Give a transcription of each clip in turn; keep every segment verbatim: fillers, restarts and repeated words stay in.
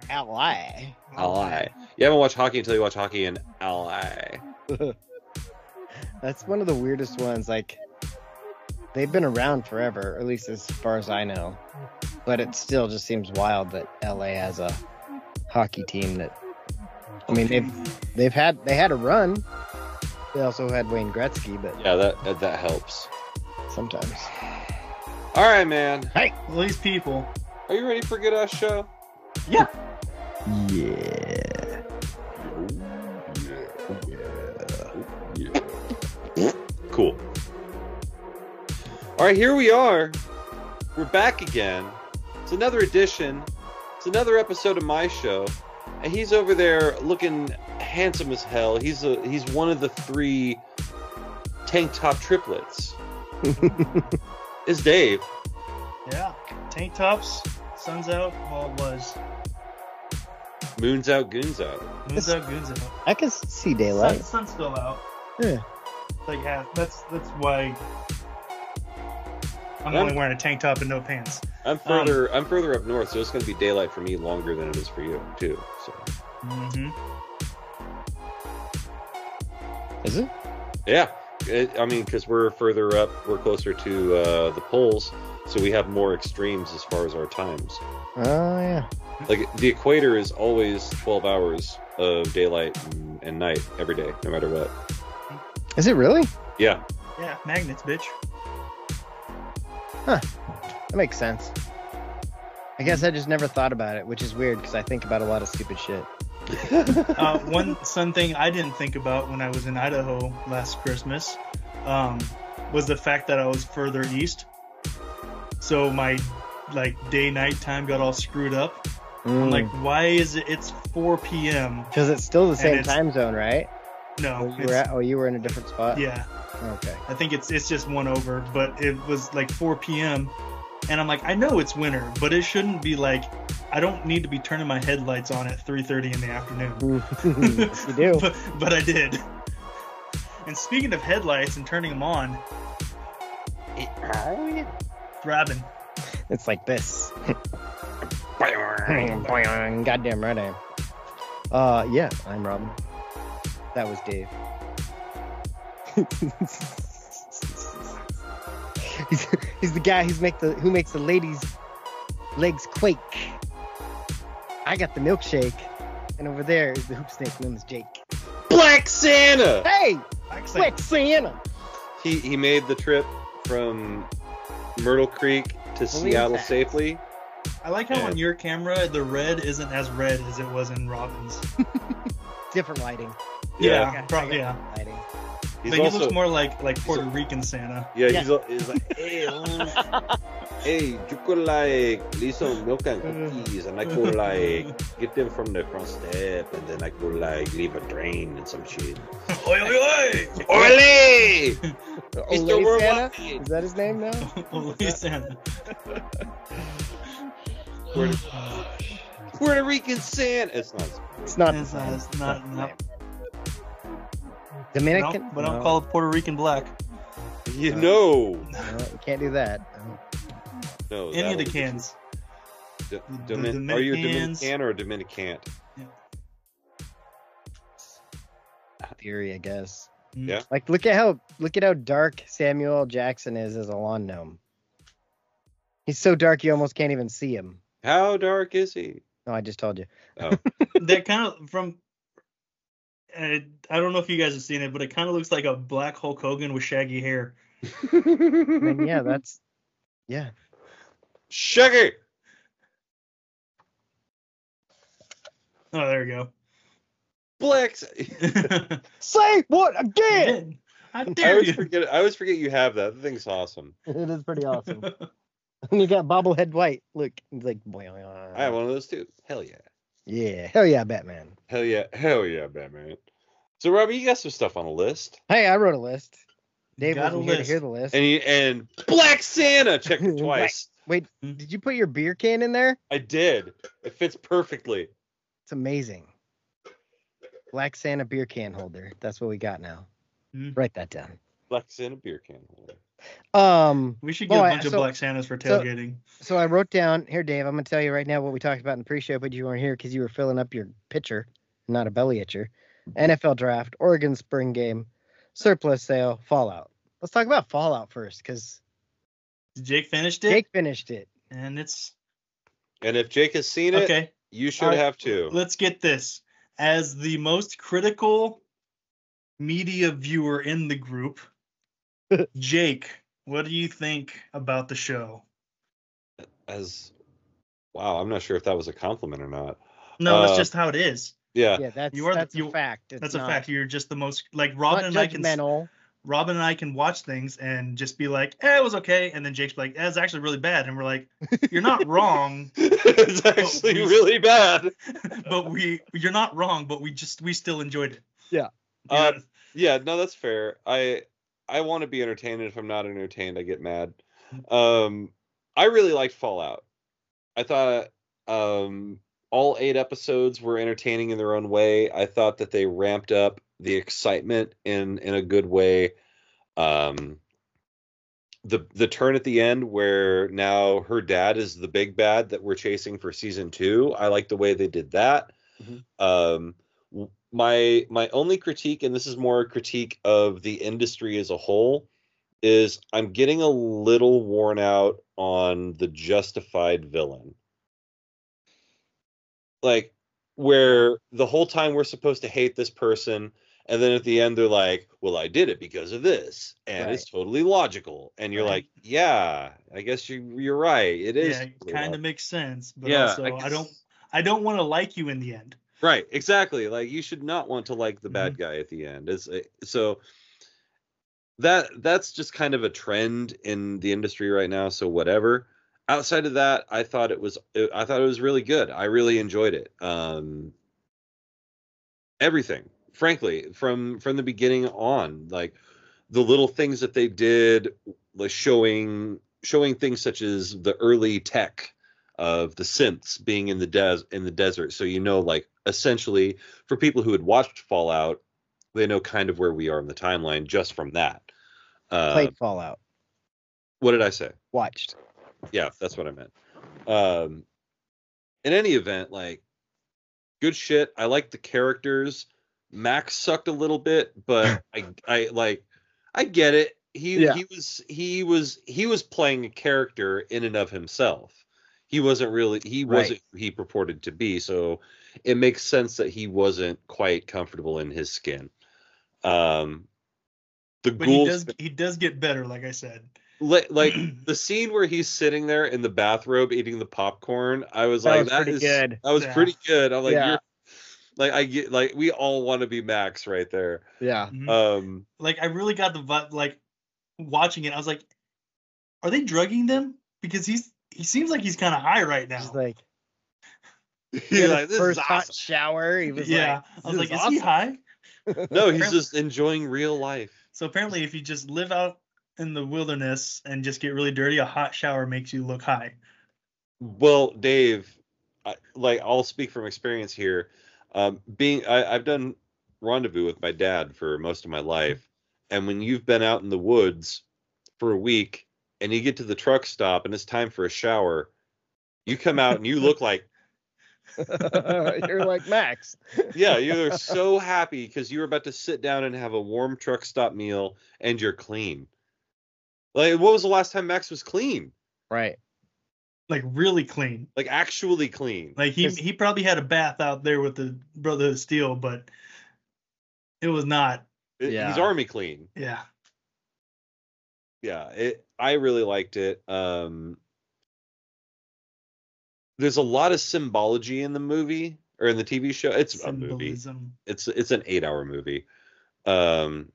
L A. L A. You haven't watched hockey until you watch hockey in L A. That's one of the weirdest ones. Like, they've been around forever, or at least as far as I know. But it still just seems wild that L A has a hockey team that. I mean, they've they've had they had a run. They also had Wayne Gretzky, but Yeah, that that, that helps. sometimes. All right, man. Hey, All these people. Are you ready for a good ass show? Yeah. yeah. Cool. All right, here we are. We're back again. It's another edition. It's another episode of my show, and he's over there looking handsome as hell. He's a he's one of the three tank top triplets. It's Dave. Yeah. Tank tops. Sun's out. Well, it was. Moon's out, goons out. Moon's out, goons out. I can see Sun, daylight. sun's still out. Yeah. Like half. That's that's why I'm I'm- only wearing a tank top and no pants. I'm further I'm further up north, so it's going to be daylight for me longer than it is for you too. So Mm-hmm. Is it? yeah, it, I mean, because we're further up, we're closer to uh, the poles, so we have more extremes as far as our times. Oh yeah. Like the equator is always twelve hours of daylight and, and night every day, no matter what. Is it really? Yeah, Yeah. Magnets, bitch. That makes sense. I guess I just never thought about it, which is weird because I think about a lot of stupid shit. uh, one sun thing I didn't think about when I was in Idaho last Christmas um, was the fact that I was further east. So my like day night time got all screwed up. I'm like, why is it? It's four p.m. because it's still the and same it's- time zone, right? No, Oh, you it's- were at, oh, you were in a different spot. yeah. Okay. I think it's it's just one over, but it was like four p.m. and I'm like, I know it's winter, but it shouldn't be like I don't need to be turning my headlights on at three thirty in the afternoon. You do. but, but I did. And speaking of headlights and turning them on, throbbing. It's like this. Goddamn right I am. Uh, yeah, I'm Robin. That was Dave. he's, he's the guy who's make the who makes the ladies' legs quake. I got the milkshake, and over there is the hoop snake known as Jake. Black Santa. Hey, Actually, quick Santa! He he made the trip from Myrtle Creek to Seattle that. safely. I like how Yeah. on your camera the red isn't as red as it was in Robin's. Different lighting. Yeah, I got- pro- I got yeah. different lighting. He's But he also looks more like like Puerto Rican Santa. yeah, Yeah. he's, al- he's like hey, um, hey, you could like leave some milk and cookies, and I could like get them from the front step, and then I could like leave a drain and some shit. Oi, oi, oi! Ole! Ole Mister Santa? Worldwide. Is that his name now? Holy Santa. Puerto, Puerto Rican Santa. It's not. It's not. It's the not, same. it's not, no. But Dominican. don't, but don't No. call it Puerto Rican black. You know. No, you can't do that. No. Any of the that'll- cans. D- The Domin- are you a Dominicans. Dominican or a Dominican? Theory, I guess. Yeah. Like, look at how look at how dark Samuel L. Jackson is as a lawn gnome. He's so dark you almost can't even see him. How dark is he? No, I just told you. Oh, That kind of from. Uh, I don't know if you guys have seen it, but it kind of looks like a black Hulk Hogan with shaggy hair. I mean, yeah, that's yeah. Shaggy. Oh, there we go. Black. S- Say what again? How I dare always you? forget. I always forget you have that. The thing's awesome. It is pretty awesome. And you got bobblehead white. Look, it's like boy. I have one of those too. Hell yeah. Yeah, hell yeah, Batman. Hell yeah. Hell yeah, Batman. So Robbie, you got some stuff on a list, Hey, I wrote a list. Dave Got a wasn't here to list. hear the list. and you and Black Santa checked it twice. Wait, did you put your beer can in there? I did. It fits perfectly. It's amazing. Black Santa beer can holder. That's what we got now. Hmm. Write that down. Black Santa beer can holder. Um, We should well, get a I- bunch of so- Black Santas for so- tailgating. So I wrote down here, Dave. I'm gonna tell you right now what we talked about in the pre-show, but you weren't here because you were filling up your pitcher, not a belly itcher. N F L draft, Oregon spring game, surplus sale, Fallout. Let's talk about Fallout first, because Jake finished it, Jake finished it. and it's And if Jake has seen it, okay. you should All right, have too. Let's get this. As the most critical media viewer in the group, Jake, what do you think about the show? As wow, I'm not sure if that was a compliment or not. No, that's Uh, just how it is. Yeah. Yeah, that's You are the- that's you- a fact. It's That's not, a fact. You're just the most like not Robin and I can judgmental. Robin and I can watch things and just be like, eh, it was okay, and then Jake's like, eh, it's actually really bad, and we're like, you're not wrong, It's actually we- really bad. but we you're not wrong, but we just we still enjoyed it. Yeah. Uh, Yeah. Yeah, no, that's fair. I I want to be entertained, and if I'm not entertained, I get mad. Um, I really liked Fallout. I thought um, all eight episodes were entertaining in their own way. I thought that they ramped up the excitement in in a good way. Um, the the turn at the end where now her dad is the big bad that we're chasing for season two. I like the way they did that. Mhm. Um, w- my my only critique, and this is more a critique of the industry as a whole, is I'm getting a little worn out on the justified villain. Like, where the whole time we're supposed to hate this person, and then at the end they're like, well, I did it because of this, and it's totally logical. And you're Right. like, yeah, I guess you, you're right. It is. Yeah, it totally kind of logical. makes sense, but Yeah, also I I, guess- don't I don't want to like you in the end. Right, exactly. Like, you should not want to like the bad Mhm. guy at the end. It's, so that that's just kind of a trend in the industry right now. So whatever. Outside of that, I thought it was I thought it was really good. I really enjoyed it. Um, everything, frankly, from from the beginning on, like the little things that they did, like showing showing things such as the early tech of the synths being in the des in the desert. So you know, like essentially for people who had watched Fallout, they know kind of where we are in the timeline just from that. Uh, Played Fallout. what did I say? Watched. Yeah, that's what I meant. Um, in any event, like, good shit. I like the characters. Max sucked a little bit, but I, I like, I get it. He, Yeah. he was, he was, he was playing a character in and of himself. He wasn't really, he Right. wasn't who he purported to be. So it makes sense that he wasn't quite comfortable in his skin. Um, the But he ghouls, does he does get better, like I said. li- like the scene where he's sitting there in the bathrobe eating the popcorn, I was That like, was that pretty is good. that was Yeah. pretty good. I'm like, Yeah. you're like, I get, like, we all want to be Max right there. Yeah. Mhm. Um, Like I really got the vibe. Like watching it, I was like, are they drugging them? Because he's he seems like he's kind of high right now. Just like, he's his like, this first is hot awesome. shower. He was yeah, like, I was like, "This is is he awesome." high? No, he's just enjoying real life. So apparently, if you just live out in the wilderness and just get really dirty, a hot shower makes you look high. Well, Dave, I, like, I'll speak from experience here. Um, being, I, I've done rendezvous with my dad for most of my life, and when you've been out in the woods for a week and you get to the truck stop and it's time for a shower, you come out and you look like, You're like Max. yeah, you're so happy because you're about to sit down and have a warm truck stop meal and you're clean. Like, what was the last time Max was clean? Right. Like really clean. Like, actually clean. Like he Just- he probably had a bath out there with the Brotherhood of Steel, but it was not. It- Yeah. He's army clean. Yeah. Yeah, it. I really liked it. Um, there's a lot of symbology in the movie or in the T V show. It's a movie. Symbolism. It's it's an eight hour movie. Um,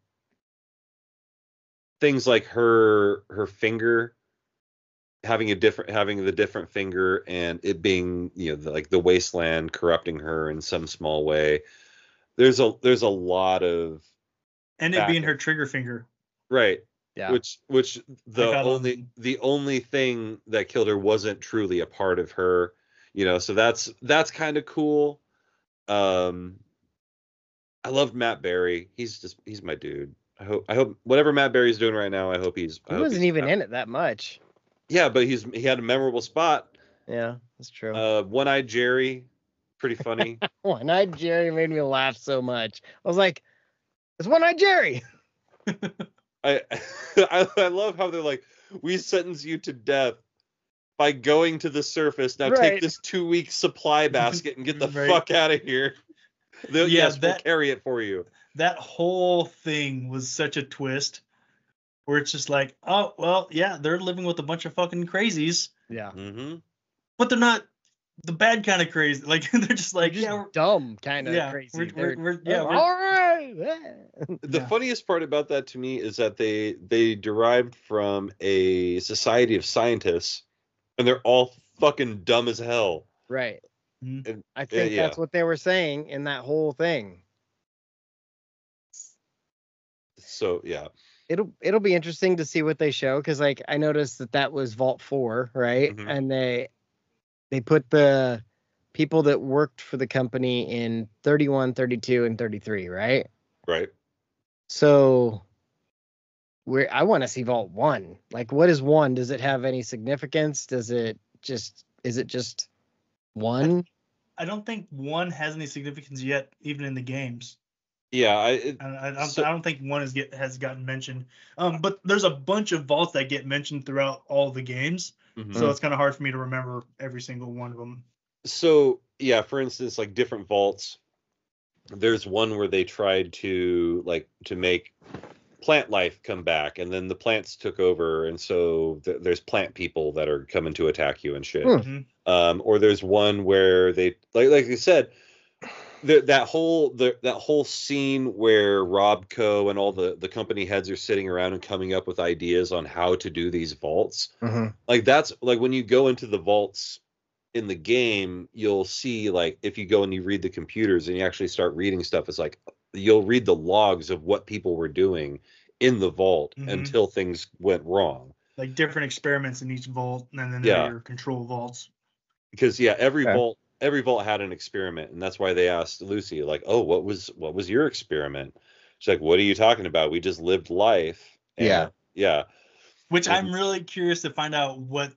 things like her her finger having a different having the different finger and it being, you know, the, like the wasteland corrupting her in some small way. There's a there's a lot of And it Back being it. her trigger finger. right. Yeah. Which which the Like, I don't- only the only thing that killed her wasn't truly a part of her, you know, so that's that's kind of cool. Um I loved Matt Berry. He's just he's my dude. I hope I hope whatever Matt Berry's doing right now. I hope he's. I He hope wasn't he's even happy. in it that much. Yeah, but he's he had a memorable spot. Yeah, that's true. Uh, One-Eyed Jerry, pretty funny. One-Eyed Jerry made me laugh so much. I was like, "It's One-Eyed Jerry." I, I I love how they're like, we sentence you to death by going to the surface. Now Right. take this two week supply basket and get the Right. fuck out of here. They'll, Yeah, yes, we'll that- carry it for you. That whole thing was such a twist, where it's just like, oh well, yeah, they're living with a bunch of fucking crazies, Yeah. Mm-hmm. but they're not the bad kind of crazy. Like they're just like, Just yeah, we're, dumb, kind of yeah, crazy. we're, we're, They're- we're- yeah, "Oh, we're, all right. The Yeah. funniest part about that to me is that they they derived from a society of scientists, and they're all fucking dumb as hell. Right. Mhm. And- I think yeah. that's what they were saying in that whole thing. So yeah, It'll it'll be interesting to see what they show, because like I noticed that that was Vault four, right? Mhm. And they they put the people that worked for the company in thirty-one, thirty-two, and thirty-three, right? right. So where I want to see Vault one. Like, what is one? Does it have any significance? Does it just is it just one? I don't think one has any significance yet, even in the games. Yeah, I it, I, I, don't, So- I don't think one has get has gotten mentioned. Um, but there's a bunch of vaults that get mentioned throughout all the games, mhm. so it's kind of hard for me to remember every single one of them. So yeah, for instance, like different vaults. There's one where they tried to like to make plant life come back, and then the plants took over, and so th- there's plant people that are coming to attack you and shit. Hmm. Mhm. Um, or there's one where they like like you said, the, that whole the, that whole scene where Robco and all the the company heads are sitting around and coming up with ideas on how to do these vaults. Mm-hmm. Like that's like when you go into the vaults in the game, you'll see like if you go and you read the computers and you actually start reading stuff, it's like you'll read the logs of what people were doing in the vault Mhm. until things went wrong. Like different experiments in each vault, and then Yeah. there are your control vaults. Because yeah, every Okay. vault every vault had an experiment, and that's why they asked Lucy like, "Oh, what was what was your experiment?" She's like, "What are you talking about? We just lived life." And, Yeah. yeah. Which Mhm. I'm really curious to find out what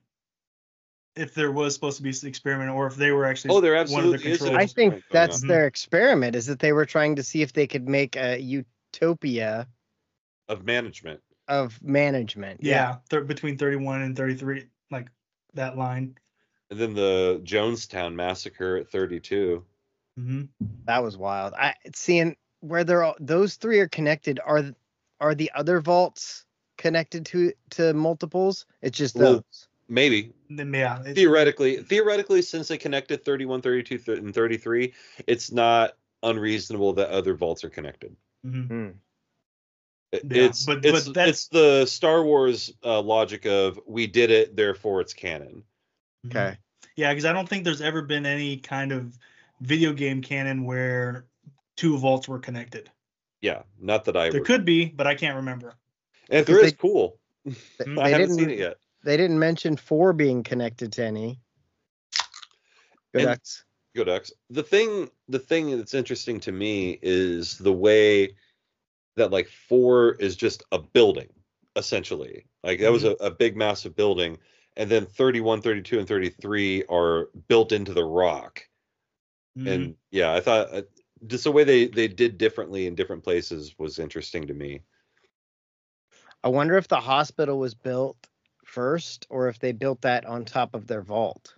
if there was supposed to be an experiment, or if they were actually Oh, there one of the absolutely is an controls. I think experiment going that's on. their experiment, is that they were trying to see if they could make a utopia Of management. of management. yeah, thir- between thirty-one and thirty-three, like that line. And then the Jonestown massacre at thirty-two. hmm That was wild. I seeing where they're all, those three are connected. Are are the other vaults connected to to multiples? It's just Well, those. Maybe. Then yeah, it- Theoretically, theoretically, since they connected thirty-one, thirty-two, th- and thirty-three, it's not unreasonable that other vaults are connected. mhm. Hmm. It- Yeah, it's but- it's but that's- it's the Star Wars uh, logic of we did it, therefore it's canon. Okay. Yeah, because I don't think there's ever been any kind of video game canon where two vaults were connected. Yeah, not that I. There re- could be, but I can't remember. and if there Because is, cool. They, Mm, I they haven't didn't. seen it yet. They didn't mention four being connected to any. Go And- Ducks. Go Ducks. The thing, the thing that's interesting to me is the way that like four is just a building, essentially. Like that was a, a big, massive building, and then thirty-one, thirty-two, and thirty-three are built into the rock. Mhm. And yeah, I thought uh, just the way they they did differently in different places was interesting to me. I wonder if the hospital was built first, or if they built that on top of their vault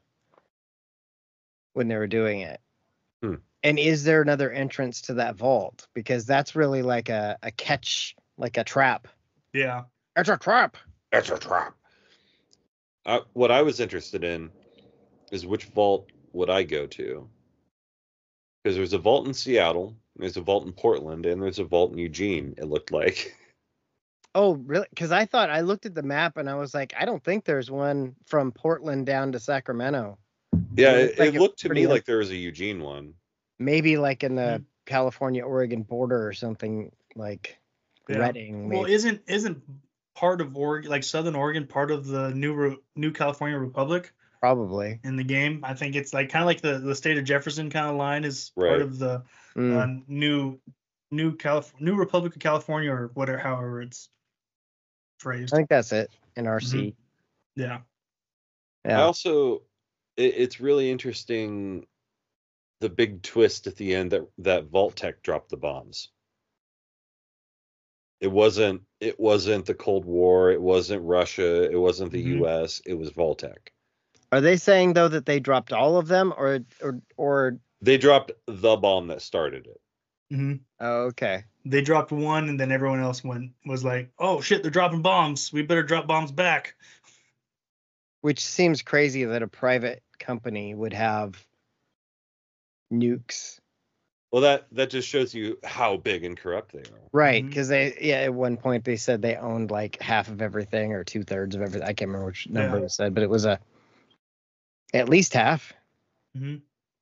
when they were doing it. Hmm. And is there another entrance to that vault? Because that's really like a, a catch, like a trap. yeah, It's a trap. That's a trap. Uh, what I was interested in is which vault would I go to? Because there's a vault in Seattle, there's a vault in Portland, and there's a vault in Eugene. It looked like. Oh, really? Because I thought I looked at the map and I was like, I don't think there's one from Portland down to Sacramento. Yeah, It it, looked like it it looked to pretty me much- like there was a Eugene one. Maybe like in the Hmm. California Oregon border or something, like Yeah. Redding. well, Maybe. isn't isn't part of Oregon, like Southern Oregon, part of the new Re- New California Republic Probably. in the game? I think it's like kind of like the the state of Jefferson kind of line is Right. part of the Mm. uh, new New Calif- New Republic of California, or whatever, however it's phrased. I think that's it. N R C. Mm-hmm. Yeah. Yeah. I also, it, it's really interesting the big twist at the end that that Vault-Tec dropped the bombs. It wasn't it wasn't the Cold War, it wasn't Russia, it wasn't the Mhm. U S, it was Vault-Tec. Are they saying though that they dropped all of them, or or or? They dropped the bomb that started it. hmm Oh, okay. They dropped one, and then everyone else went was like, "Oh shit, they're dropping bombs. We better drop bombs back." Which seems crazy that a private company would have nukes. Well, that that just shows you how big and corrupt they are. Right, Mhm. because they, yeah, at one point they said they owned like half of everything or two thirds of everything. I can't remember which number Yeah. it said, but it was a at least half. hmm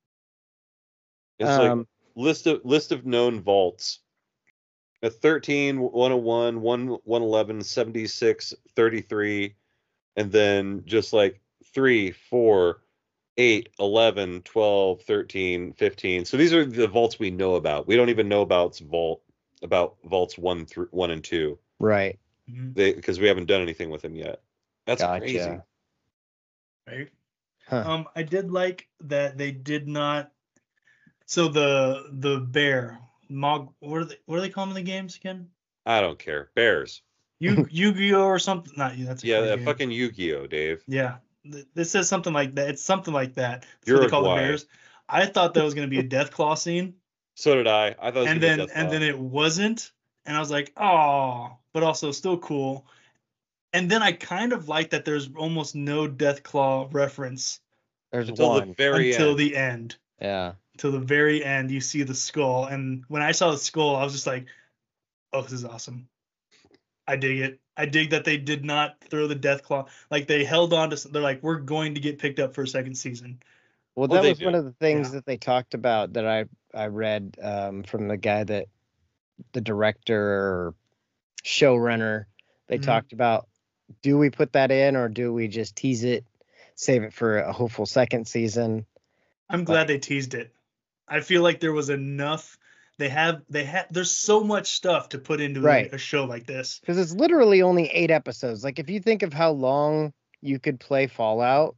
It's Um, like list of list of known vaults. A thirteen, one oh one, one eleven, seventy-six, thirty-three, and then just like three, four, eight, eleven, twelve, thirteen, fifteen. So these are the vaults we know about. We don't even know about vault about vaults one through one and two. right. hmm They because we haven't done anything with them yet. That's Gotcha. crazy. Right. Huh. Um, I did like that they did not. So the the bear Mog, what are they? What are they calling the games again? I don't care. Bears. Yu Yu-Gi-Oh or something? Not you. That's a Yeah, card that game. fucking Yu-Gi-Oh, Dave. Yeah, Th- this says something like that. It's something like that. That's what they call the Uruguay. bears. I thought that was going to be a death claw scene, So did I. I thought it was and gonna be then Death and Claw. then it wasn't, and I was like, oh, but also still cool. And then I kind of like that there's almost no death claw reference There's until one. the very until end. the end. Yeah. Till the very end, you see the skull, and when I saw the skull, I was just like, "Oh, this is awesome! I dig it. I dig that they did not throw the death claw. Like they held on to. They're like, we're going to get picked up for a second season. Well, Well, that they was one do. of the things Yeah. that they talked about that I I read um, from the guy that the director or showrunner. They Mhm. talked about, do we put that in or do we just tease it, save it for a hopeful second season? I'm glad they teased it. I feel like there was enough. They have. They have. There's so much stuff to put into Right. a, a show like this. Because it's literally only eight episodes. Like if you think of how long you could play Fallout,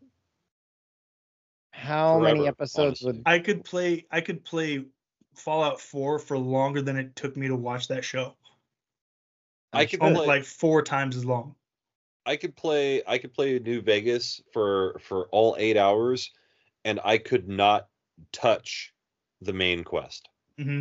how many Forever, episodes honestly. would? I could play. I could play Fallout four for longer than it took me to watch that show. I could Oh, play. like four times as long. I could play. I could play New Vegas for for all eight hours, and I could not touch the main quest hmm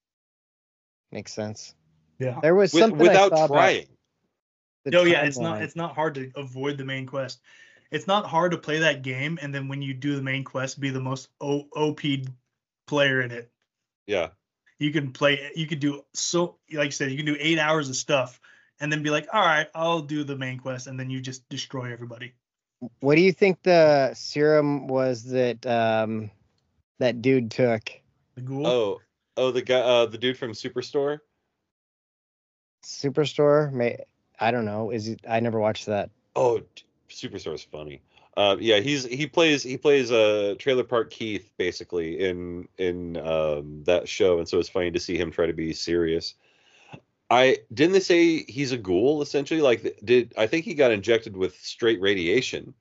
Makes sense. Yeah. There was With, something without I saw about trying. the No, yeah, it's not timeline. it's not hard to avoid the main quest. It's not hard to play that game and then when you do the main quest be the most o- O P player in it. Yeah. You can play you could do so like you said you can do eight hours of stuff and then be like, "All right, I'll do the main quest," and then you just destroy everybody. What do you think the serum was that um, that dude took? The ghoul. Oh, oh, the guy, uh, the dude from Superstore. Superstore? May I don't know. Is he, I never watched that. Oh, t- Superstore is funny. Uh, yeah, he's he plays he plays a uh, Trailer Park Keith basically in in um, that show, and so it's funny to see him try to be serious. I didn't they say he's a ghoul essentially? Like, did I think he got injected with straight radiation?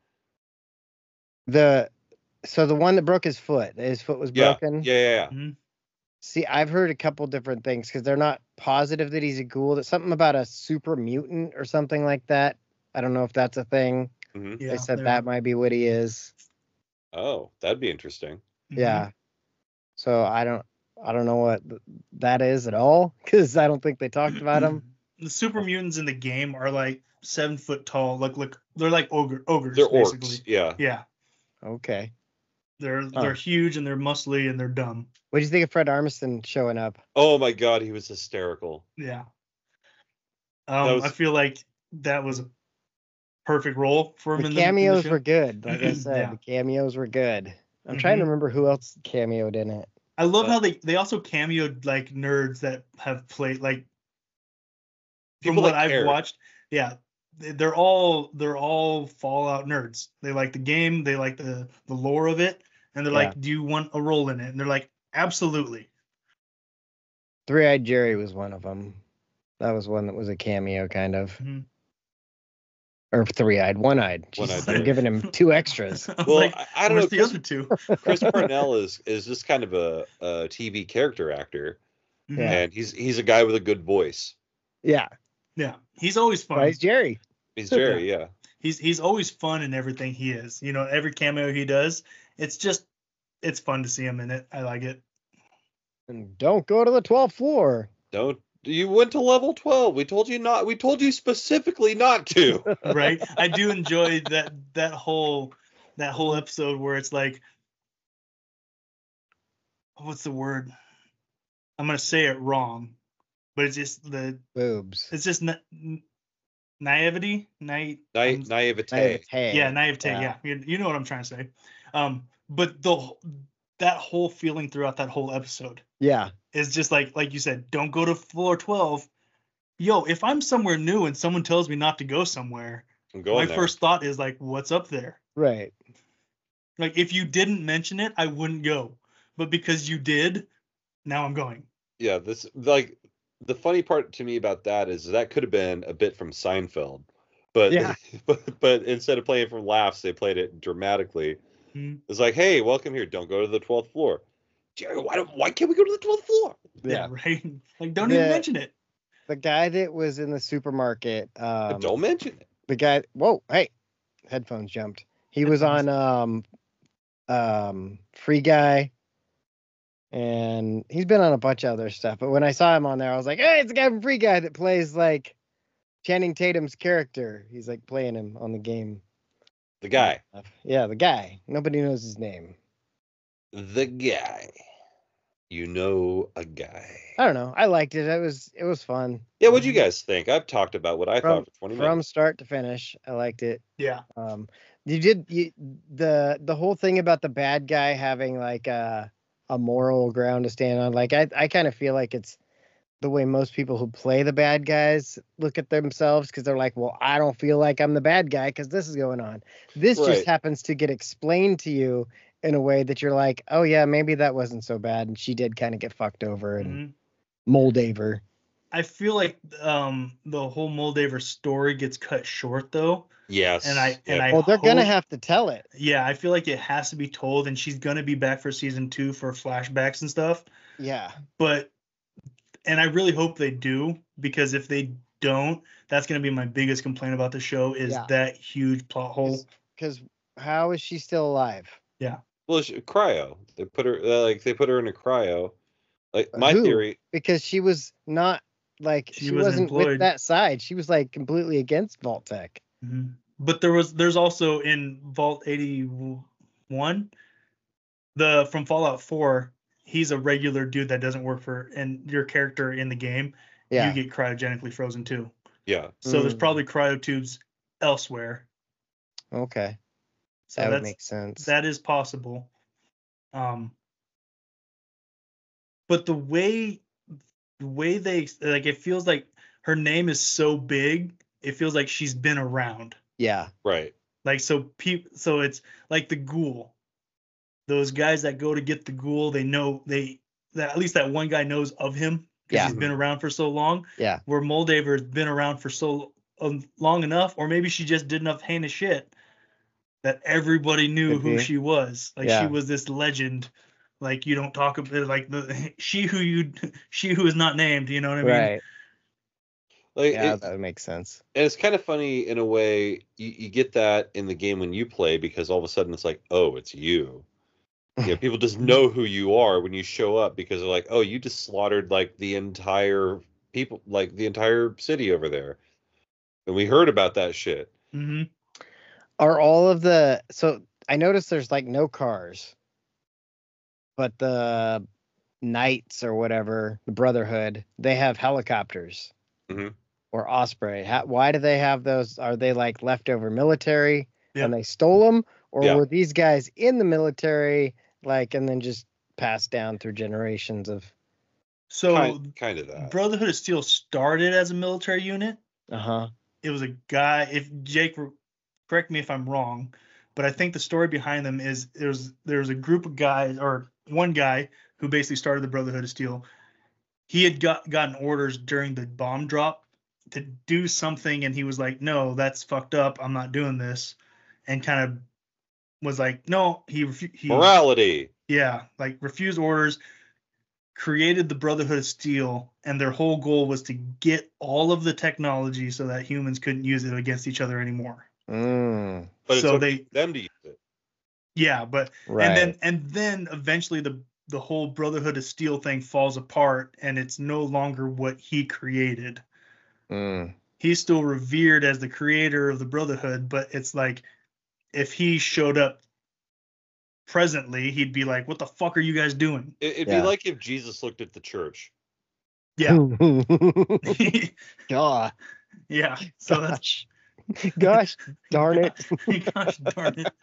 The so the one that broke his foot, his foot was Yeah, broken. yeah, yeah. yeah. Mhm. See, I've heard a couple different things because they're not positive that he's a ghoul. That's something about a super mutant or something like that. I don't know if that's a thing. hmm Yeah, they said they're- that might be what he is. Oh, that'd be interesting. Mhm. Yeah. So I don't I don't know what th- that is at all because I don't think they talked about him. The super mutants in the game are like seven foot tall. Like look, they're like ogre ogres They're orcs. basically. Yeah. Yeah, Okay. they're Huh. they're huge and they're muscly and they're dumb. What do you think of Fred Armisen showing up? Oh my God, he was hysterical. Yeah. Um, was- I feel like that was a perfect role for him The in the in the cameos show. were good. Like I said, Yeah. the cameos were good. I'm trying to Mhm. remember who else cameoed in it. I love Uh, how they they also cameoed like nerds that have played like from People what that I've cared. watched. Yeah, they- they're all they're all Fallout nerds. They like the game. They like the the lore of it, and they're Yeah. like, "Do you want a role in it?" And they're like, "Absolutely." Three-Eyed Jerry was one of them. That was one that was a cameo, kind of. Mm-hmm. Or three-eyed, one-eyed. One-eyed Jesus, I'm Jerry. giving him two extras. I was Well, like, I, I don't know. where's the Chris, other two? Chris Parnell is is just kind of a, a T V character actor, Mhm. Yeah. and he's he's a guy with a good voice. Yeah. Yeah, he's always fun. Why is Jerry? He's Jerry, yeah. He's he's always fun in everything he is. You know, every cameo he does, it's just it's fun to see him in it. I like it. And don't go to the twelfth floor. Don't you went to level twelve? We told you not. We told you specifically not to. Right? I do enjoy that that whole that whole episode where it's like, what's the word? I'm gonna say it wrong, but it's just the Boobs. it's just na- naivety, naive, Na- I'm- naivete. Naivete. yeah, naivete. Yeah. Yeah, You, you know what I'm trying to say. Um, but the wh- that whole feeling throughout that whole episode Yeah. is just like like you said, don't go to floor twelve. Yo, if I'm somewhere new and someone tells me not to go somewhere, I'm going my there. first thought is like, what's up there? Right. Like if you didn't mention it, I wouldn't go. But because you did, now I'm going. Yeah, this like the funny part to me about that is that could have been a bit from Seinfeld, but Yeah. but, but instead of playing it from laughs, they played it dramatically. Mhm. It's like, hey, welcome here. Don't go to the twelfth floor. Jerry, why don't why can't we go to the twelfth floor? Yeah. Right? Like don't The- even mention it. The guy that was in the supermarket. Um, Don't mention it. the guy. Whoa! Hey, headphones jumped. He was on um, um, Free Guy, and he's been on a bunch of other stuff. But when I saw him on there, I was like, "Hey, it's the guy from Free Guy that plays like Channing Tatum's character. He's like playing him on the game." The guy. Yeah, the guy. Nobody knows his name. The guy. You know a guy. I don't know. I liked it. It was it was fun Yeah, what'd you guys think? I've talked about what I From- thought for twenty from minutes. start to finish. I liked it. Yeah. Um, you did you, the the whole thing about the bad guy having like a a moral ground to stand on. Like I I kind of feel like it's the way most people who play the bad guys look at themselves because they're like, well, I don't feel like I'm the bad guy because this is going on. This Right. just happens to get explained to you in a way that you're like, oh yeah, maybe that wasn't so bad, and she did kind of get fucked over and Mhm. Moldaver. I feel like um the whole Moldaver story gets cut short though. Yes. And I and yeah. I Well, they're gonna hope- have to tell it. Yeah, I feel like it has to be told, and she's gonna be back for season two for flashbacks and stuff. Yeah. But and I really hope they do, because if they don't, that's gonna be my biggest complaint about the show is Yeah. that huge plot hole. Because how is she still alive? Well, she, cryo. They put her uh, like they put her in a cryo. Like my Who? theory. Because she was not like She she, wasn't wasn't with employed. that side. She was like completely against Vault-Tec. Mhm. But there was there's also in Vault eighty-one, the from Fallout four, he's a regular dude that doesn't work for, and your character in the game, Yeah. you get cryogenically frozen too. Yeah. So there's Mm. probably cryotubes elsewhere. Okay. So that would that's make sense. that is possible. Um, but the way the way they like, it feels like her name is so big. It feels like she's been around. Yeah. Right. Like so, peop, so it's like the ghoul. Those guys that go to get the ghoul, they know they that at least that one guy knows of him because Yeah. he's been around for so long. Yeah. Where Moldaver has been around for so um, long enough, or maybe she just did enough heinous shit that everybody knew Could who be. she was. Like Yeah. she was this legend. Like you don't talk about like the she who you she who is not named. You know what I mean? Right. Like Yeah, it- that would make sense. and it's kind of funny in a way. You, you get that in the game when you play because all of a sudden it's like, oh, it's you. Yeah, people just know who you are when you show up because they're like, oh, you just slaughtered like the entire people, like the entire city over there, and we heard about that shit. Mm-hmm. Are all of the so I noticed there's like no cars, but the Knights or whatever, the Brotherhood, they have helicopters. Mhm. Or Osprey. How, why do they have those? Are they like leftover military Yeah. and they stole them, or Yeah. were these guys in the military, like, and then just passed down through generations of? So kind, kind of that. Brotherhood of Steel started as a military unit. Uh huh. It was a guy. If Jake, correct me if I'm wrong, but I think the story behind them is there's there's a group of guys or one guy who basically started the Brotherhood of Steel. he had got gotten orders during the bomb drop to do something, and he was like, "No, that's fucked up. I'm not doing this," and kind of was like, "No." He refu- he Morality. yeah, like refused orders. Created the Brotherhood of Steel, and their whole goal was to get all of the technology so that humans couldn't use it against each other anymore. Mm, But so it's they okay for them to use it. yeah, but right. and then and then eventually the the whole Brotherhood of Steel thing falls apart, and it's no longer what he created. Mm. He's still revered as the creator of the Brotherhood, but it's like if he showed up presently, he'd be like, "What the fuck are you guys doing?" It, it'd Yeah. be like if Jesus looked at the church. Yeah, God. yeah. So that's Gosh. Gosh darn it. gosh darn it.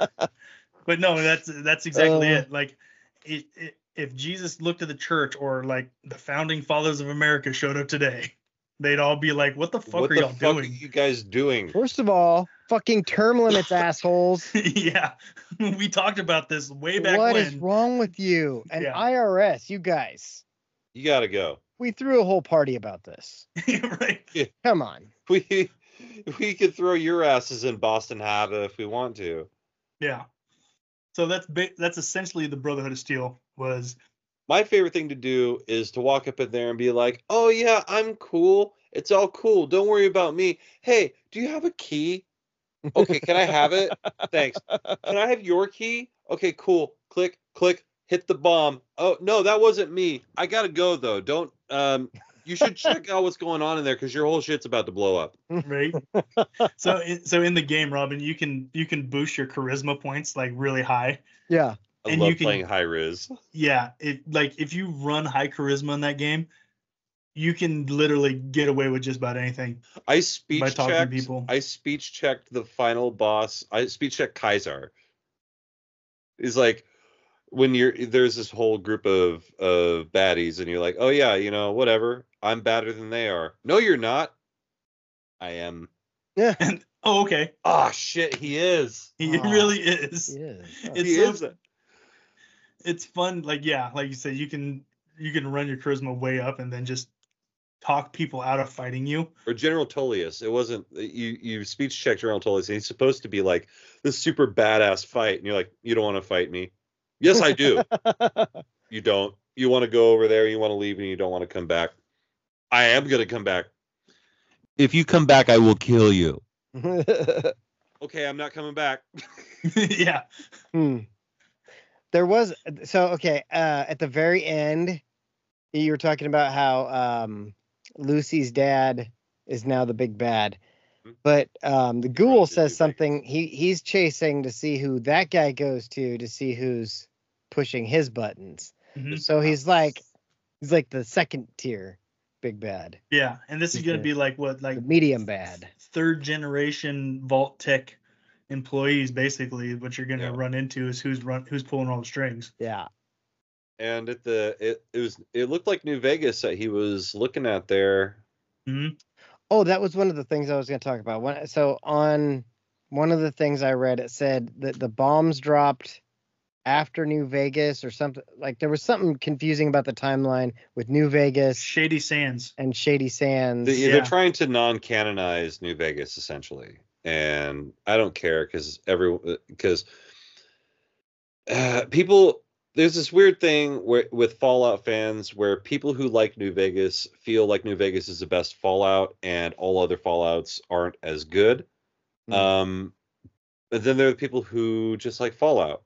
But no, that's that's exactly Uh. it. Like, it, it, if Jesus looked at the church, or like the founding fathers of America showed up today, they'd all be like, "What the fuck What are the y'all fuck doing?" are you guys doing? First of all, fucking term limits, assholes. Yeah, we talked about this way back What when. is wrong with you? And Yeah. I R S, you guys. You gotta go. We threw a whole party about this. Right? Come on. We we could throw your asses in Boston Harbor if we want to. Yeah. So that's ba- that's essentially the Brotherhood of Steel was. My favorite thing to do is to walk up in there and be like, "Oh yeah, I'm cool. It's all cool. Don't worry about me. Hey, do you have a key? Okay, can I have it? Thanks. Can I have your key? Okay, cool. Click, click, hit the bomb. Oh, no, that wasn't me. I gotta go though. Don't um you should check out what's going on in there because your whole shit's about to blow up." Right. so in, so in the game, Robin, you can you can boost your charisma points like really high. Yeah. I And love you can- playing high riz. Yeah, it like if you run high charisma in that game, you can literally get away with just about anything. I speech By talking to checked. people. I speech checked the final boss. I speech checked Kaiser. He's like, when you're there's this whole group of of baddies, and you're like, oh yeah, you know, whatever. I'm better than they are. No, you're not. I am. Yeah. And oh, okay, Ah, shit, he is. he Aw. really is. Yeah. It's He so, is. it's fun. Like yeah, like you said, you can you can run your charisma way up and then just talk people out of fighting you. Or General Tullius. It wasn't you. You speech checked General Tullius, and he's supposed to be like this super badass fight, and you're like, you don't want to fight me. Yes, I do. You don't. You want to go over there, you want to leave, and you don't want to come back. I am going to come back. If you come back, I will kill you. Okay, I'm not coming back. Yeah. Hmm. There was so okay. Uh, at the very end, you were talking about how um, Lucy's dad is now the big bad, but um, the ghoul Right, says big. something. He he's chasing to see who that guy goes to to see who's pushing his buttons. Mhm. So he's like he's like the second tier big bad, Yeah, and this is He's gonna the- be like what like the medium bad. third generation Vault Tech employees, basically. What you're gonna Yeah. run into is who's run who's pulling all the strings. Yeah. And at the it, it was it looked like New Vegas that he was looking at there. Hmm. Oh, that was one of the things I was going to talk about. One, so on one of the things I read, it said that the bombs dropped after New Vegas or something. Like there was something confusing about the timeline with New Vegas Shady Sands. and Shady Sands. They, Yeah. They're trying to non-canonize New Vegas essentially, and I don't care because every because uh, people. There's this weird thing where with Fallout fans where people who like New Vegas feel like New Vegas is the best Fallout and all other Fallouts aren't as good. Mm. Um, but then there are people who just like Fallout.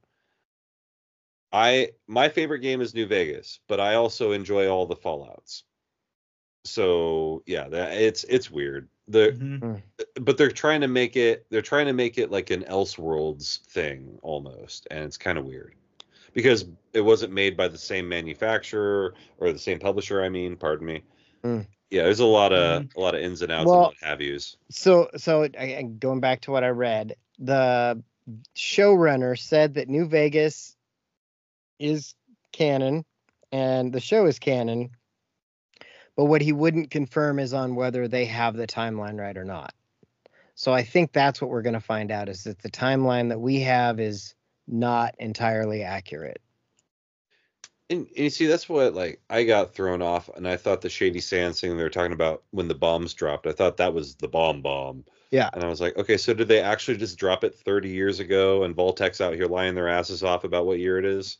I my favorite game is New Vegas, but I also enjoy all the Fallouts. So yeah, that, it's it's weird. The Mhm. but they're trying to make it they're trying to make it like an Elseworlds thing almost, and it's kind of weird because it wasn't made by the same manufacturer or the same publisher. I mean, pardon me. Mm. Yeah, there's a lot of a lot of ins and outs Well- and what have yous. So, so I, I- going back to what I read, the showrunner said that New Vegas is canon and the show is canon, but what he wouldn't confirm is on whether they have the timeline right or not. So I think that's what we're going to find out is that the timeline that we have is not entirely accurate. And, and you see, that's what like I got thrown off, and I thought the Shady Sands thing they were talking about when the bombs dropped. I thought that was the bomb bomb, Yeah. and I was like, okay, so did they actually just drop it thirty years ago? And Voltec's out here lying their asses off about what year it is?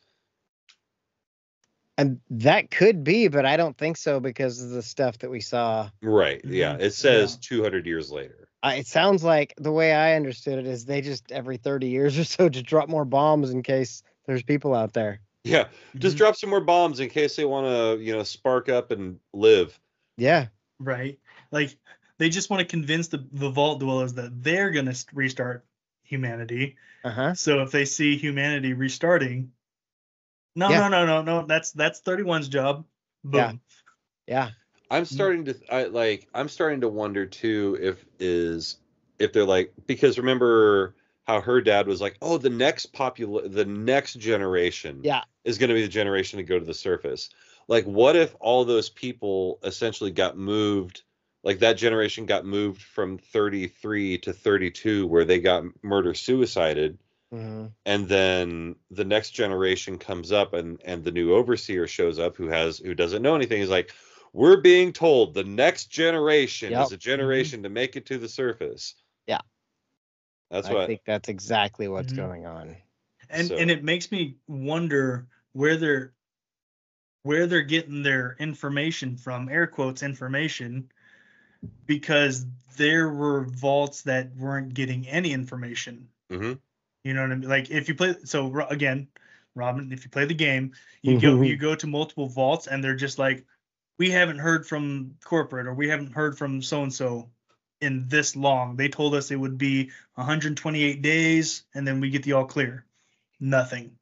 And that could be, but I don't think so because of the stuff that we saw. Right. Yeah. Mhm. It says Yeah. two hundred years later. I, it sounds like the way I understood it is they just every thirty years or so just drop more bombs in case there's people out there. Yeah. Just Mhm. drop some more bombs in case they want to, you know, spark up and live. Yeah. Right. Like they just want to convince the, the vault dwellers that they're going to restart humanity. Uh-huh. So if they see humanity restarting, no, Yeah. no, no, no, no, that's that's thirty-one's job. Boom. Yeah. Yeah. I'm starting to I like I'm starting to wonder too if is if they're like, because remember how her dad was like, oh, the next popula the next generation Yeah. is going to be the generation to go to the surface. Like, what if all those people essentially got moved, like that generation got moved from thirty-three to thirty-two, where they got murder suicided, hmm and then the next generation comes up, and and the new overseer shows up who has who doesn't know anything. He's like, we're being told the next generation Yep. is a generation to make it to the surface. Yeah. That's I what. think that's exactly what's Mhm. going on. And So- and it makes me wonder where they're where they're getting their information from, air quotes information, because there were vaults that weren't getting any information. Mhm. You know what I mean? Like if you play, so Ro- again, Robin, if you play the game, you go you go to multiple vaults and they're just like, we haven't heard from corporate, or we haven't heard from so and so in this long. They told us it would be one hundred twenty-eight days, and then we get the all clear. Nothing.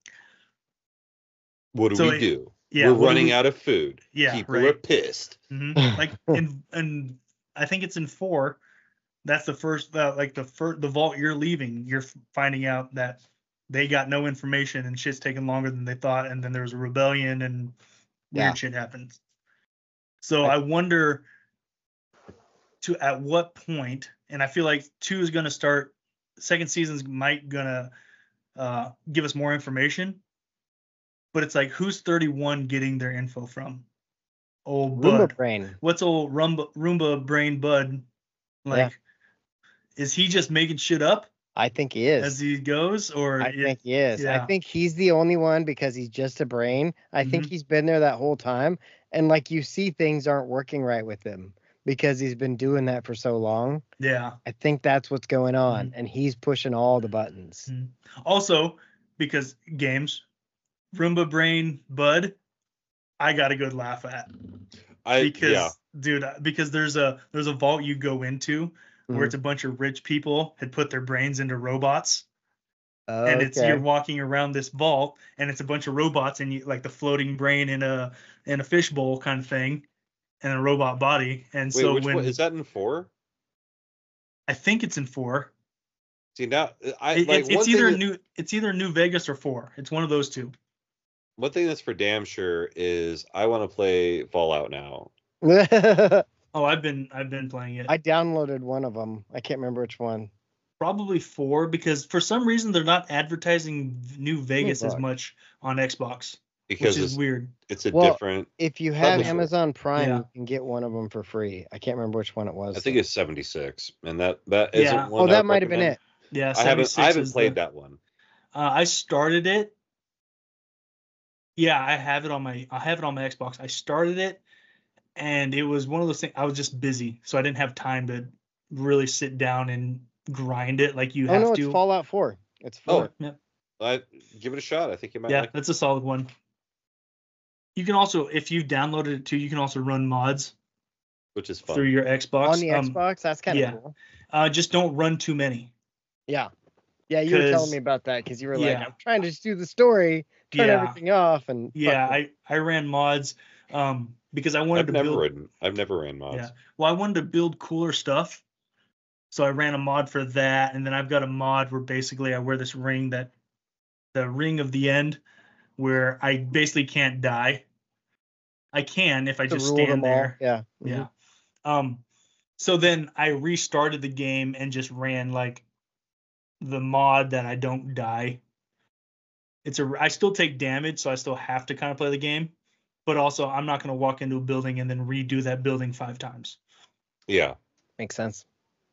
What do So we it- do? Yeah, We're what do running we- out of food. Yeah, People right. are pissed. hmm Like in and I think it's in four. That's the first, uh, like the first, the vault you're leaving. You're f- finding out that they got no information and shit's taking longer than they thought, and then there's a rebellion and weird Yeah. shit happens. So I- I wonder to at what point, and I feel like two is going to start. Second season's might gonna uh, give us more information, but it's like who's thirty-one getting their info from? Old Roomba Bud. brain. What's old Roomba, Roomba brain Bud like? Is he just making shit up I think he is. as he goes, or I it- think he is. I yeah. think he's the only one because he's just a brain. I think Mhm. he's been there that whole time. And like you see things aren't working right with him because he's been doing that for so long. yeah. I think that's what's going on. Mhm. And he's pushing all the buttons. Mhm. Also, because games, Roomba brain Bud, I got a good laugh at I because yeah. dude, because there's a there's a vault you go into where Mhm. it's a bunch of rich people had put their brains into robots. Okay. And it's you're walking around this vault and it's a bunch of robots and you like the floating brain in a in a fishbowl kind of thing and a robot body. And Wait, so which when one is that in four? I think it's in four. See now, I It- like it's, one it's thing either that- new it's either New Vegas or four. It's one of those two. One thing that's for damn sure is I want to play Fallout now. I Oh, I've been I've been playing it. downloaded one of them. I can't remember which one. Probably four because for some reason they're not advertising New Vegas as fuck. much on Xbox, Because which is it's, weird. it's a Well, different. If you have Publisher. Amazon Prime, Yeah. you can get one of them for free. I can't remember which one it was. I think though. it's seventy-six, and that that isn't Yeah. one. Oh, I that would might have been recommend. it. Yeah, I haven't I seventy-six haven't is played the- that one. Uh, I started it. Yeah, I have it on my I have it on my Xbox. I started it, and it was one of those things. I was just busy, so I didn't have time to really sit down and grind it like you Oh have no, to. it's Fallout four. It's Oh, four. Yep. I give it a shot. I think you might Yeah, like. that's a solid one. You can also, if you downloaded it too, you can also run mods Which is fun. through your Xbox. On the Um, Xbox, that's kind of yeah. cool. Uh, just don't run too many. Yeah. Yeah, you were telling 'Cause- me about that because you were like, yeah. I'm trying to just do the story, turn Yeah. everything off, and fuck Yeah, it. I I ran mods um because I wanted I've to never build. ridden. I've never ran mods. Yeah. Well, I wanted to build cooler stuff. So I ran a mod for that. And then I've got a mod where basically I wear this ring that the ring of the end where I basically can't die. I can if I To just rule stand them all. there. Yeah. Mhm. Yeah. Um so then I restarted the game and just ran like the mod that I don't die. it's a I still take damage, so I still have to kind of play the game, but also I'm not going to walk into a building and then redo that building five times. Yeah, Makes sense.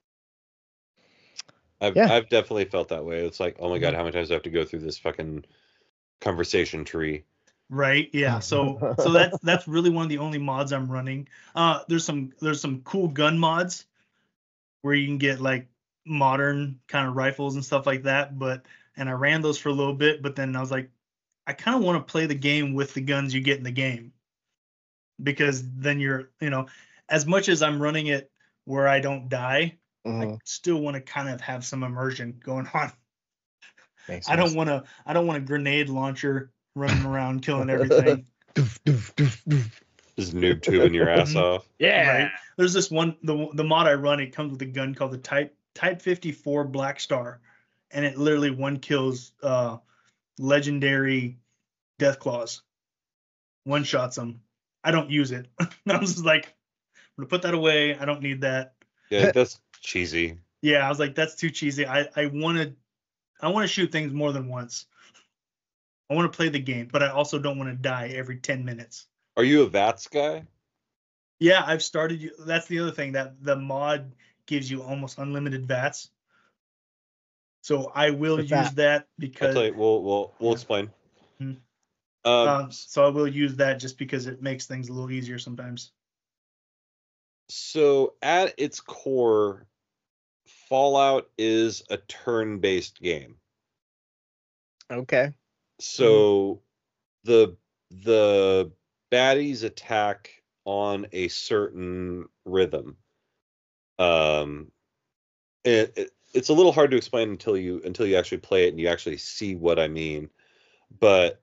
I've Yeah. I've definitely felt that way. It's like, oh my god, Mhm. how many times do I have to go through this fucking conversation tree? Right. Yeah. So so that's that's really one of the only mods I'm running. Uh, there's some there's some cool gun mods where you can get like modern kind of rifles and stuff like that. But and I ran those for a little bit, but then I was like, I kind of want to play the game with the guns you get in the game, because then you're you know, as much as I'm running it where I don't die, Mhm. I still want to kind of have some immersion going on. Makes I don't sense. want to I don't want a grenade launcher running around killing everything. Doof, doof, doof, doof. Just noob tubing your ass Mhm. off. Yeah. Right. There's this one the the mod I run. It comes with a gun called the Type Type fifty-four Black Star, and it literally one kills uh, legendary death claws. One shots them. I don't use it. I was just like, I'm gonna put that away. I don't need that. Yeah, that's cheesy. Yeah, I was like, that's too cheesy. I I want to I want to shoot things more than once. I want to play the game, but I also don't want to die every ten minutes. Are you a VATS guy? Yeah, I've started. That's the other thing, that the mod gives you almost unlimited VATS. So I will What's use that? that I'll because tell you. We'll we'll we'll Yeah. explain. Mhm. Um, um, so I will use that just because it makes things a little easier sometimes. so at its core, Fallout is a turn-based game. Okay. So the the baddies attack on a certain rhythm. Um, it, it it's a little hard to explain until you until you actually play it and you actually see what I mean. But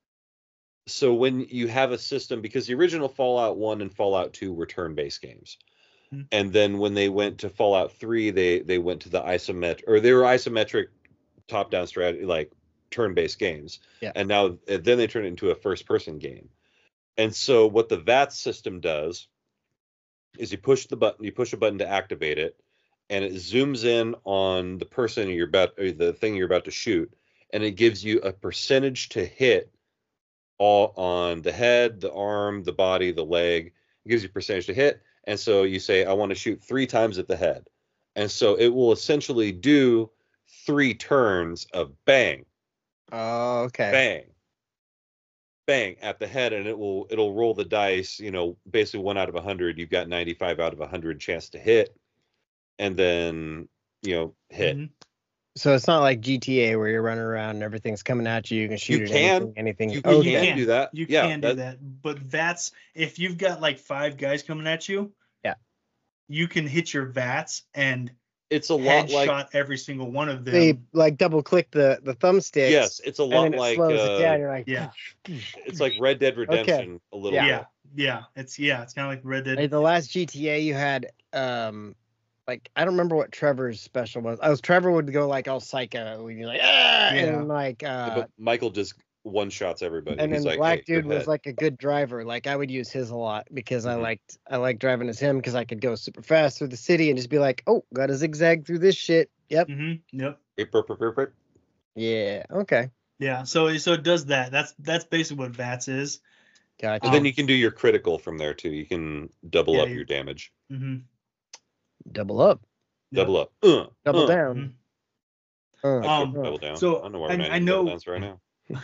so when you have a system, because the original Fallout one and Fallout two were turn-based games. Mhm. And then when they went to Fallout three, they they went to the isometric, or they were isometric top-down strategy, like turn-based games. Yeah. And now then they turn it into a first-person game. And so what the VATS system does is you push the button, you push a button to activate it, and it zooms in on the person you're about, or the thing you're about to shoot, and it gives you a percentage to hit all on the head, the arm, the body, the leg. It gives you a percentage to hit. And so you say, I want to shoot three times at the head. And so it will essentially do three turns of bang, Oh, okay. bang, bang at the head, and it will it'll roll the dice, you know, basically one out of a hundred. You've got ninety-five out of a hundred chance to hit, and then, you know, hit. Mhm. So it's not like G T A where you're running around and everything's coming at you. You can shoot You at can. anything. anything. You, Oh, you okay. can do that. You yeah, can do that, but VATS, if you've got like five guys coming at you, Yeah. you can hit your VATS and It's a lot headshot like every single one of them. They like double click the the thumbsticks. yes, it's a And lot then it like slows uh, it down. You're like, Yeah. it's like Red Dead Redemption a little Yeah. yeah, bit. yeah, it's yeah, it's kind of like Red Dead. Like the last G T A you had, um, like I don't remember what Trevor's special was. I was Trevor would go like all psycho, would be like, ah, and Yeah. then, like, uh, But Michael just one shots everybody. and then He's the like, black hey, your dude was head. like a good driver. Like I would use his a lot because I Mhm. liked I liked driving as him because I could go super fast through the city and just be like, oh, got to zigzag through this shit. Yep. Mm-hmm. Yep. Beep, beep, beep, beep, beep. Yeah. Okay. Yeah. So so it does that. That's that's basically what VATS is. Gotcha. And then Um, you can do your critical from there too. You can double Yeah, up you- your damage. Mm-hmm. Double up. Double up. Uh, Double uh. down. Uh, I Um, could double down. so I don't know why I- we're not I using know- double downs right now.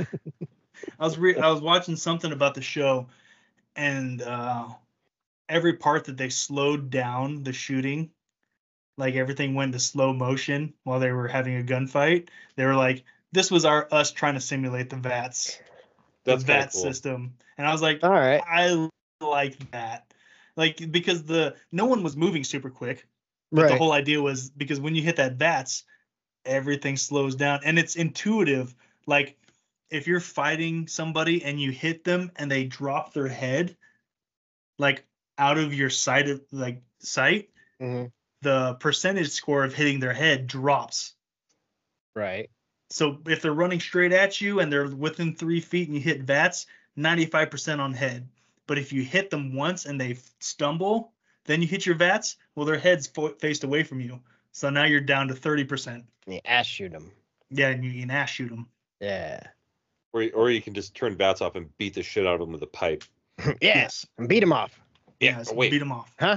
I was re- I was watching something about the show, and uh, every part that they slowed down the shooting, like everything went to slow motion while they were having a gunfight. They were like, "This was our us trying to simulate the VATS, That's the kinda VATS cool. system." And I was like, All right. I like that, like because the no one was moving super quick, but Right. the whole idea was because when you hit that VATS, everything slows down and it's intuitive. Like if you're fighting somebody and you hit them and they drop their head, like out of your sight of like sight, hmm the percentage score of hitting their head drops. Right. So if they're running straight at you and they're within three feet and you hit VATS, ninety-five percent on head. But if you hit them once and they stumble, then you hit your VATS, well, their head's fo- faced away from you. So now you're down to thirty percent. You ass shoot them. Yeah, and you can ass shoot them. Yeah. Or or you can just turn bats off and beat the shit out of them with a pipe. Yes, and beat him off. Yeah, Yes, wait. beat him off. Huh?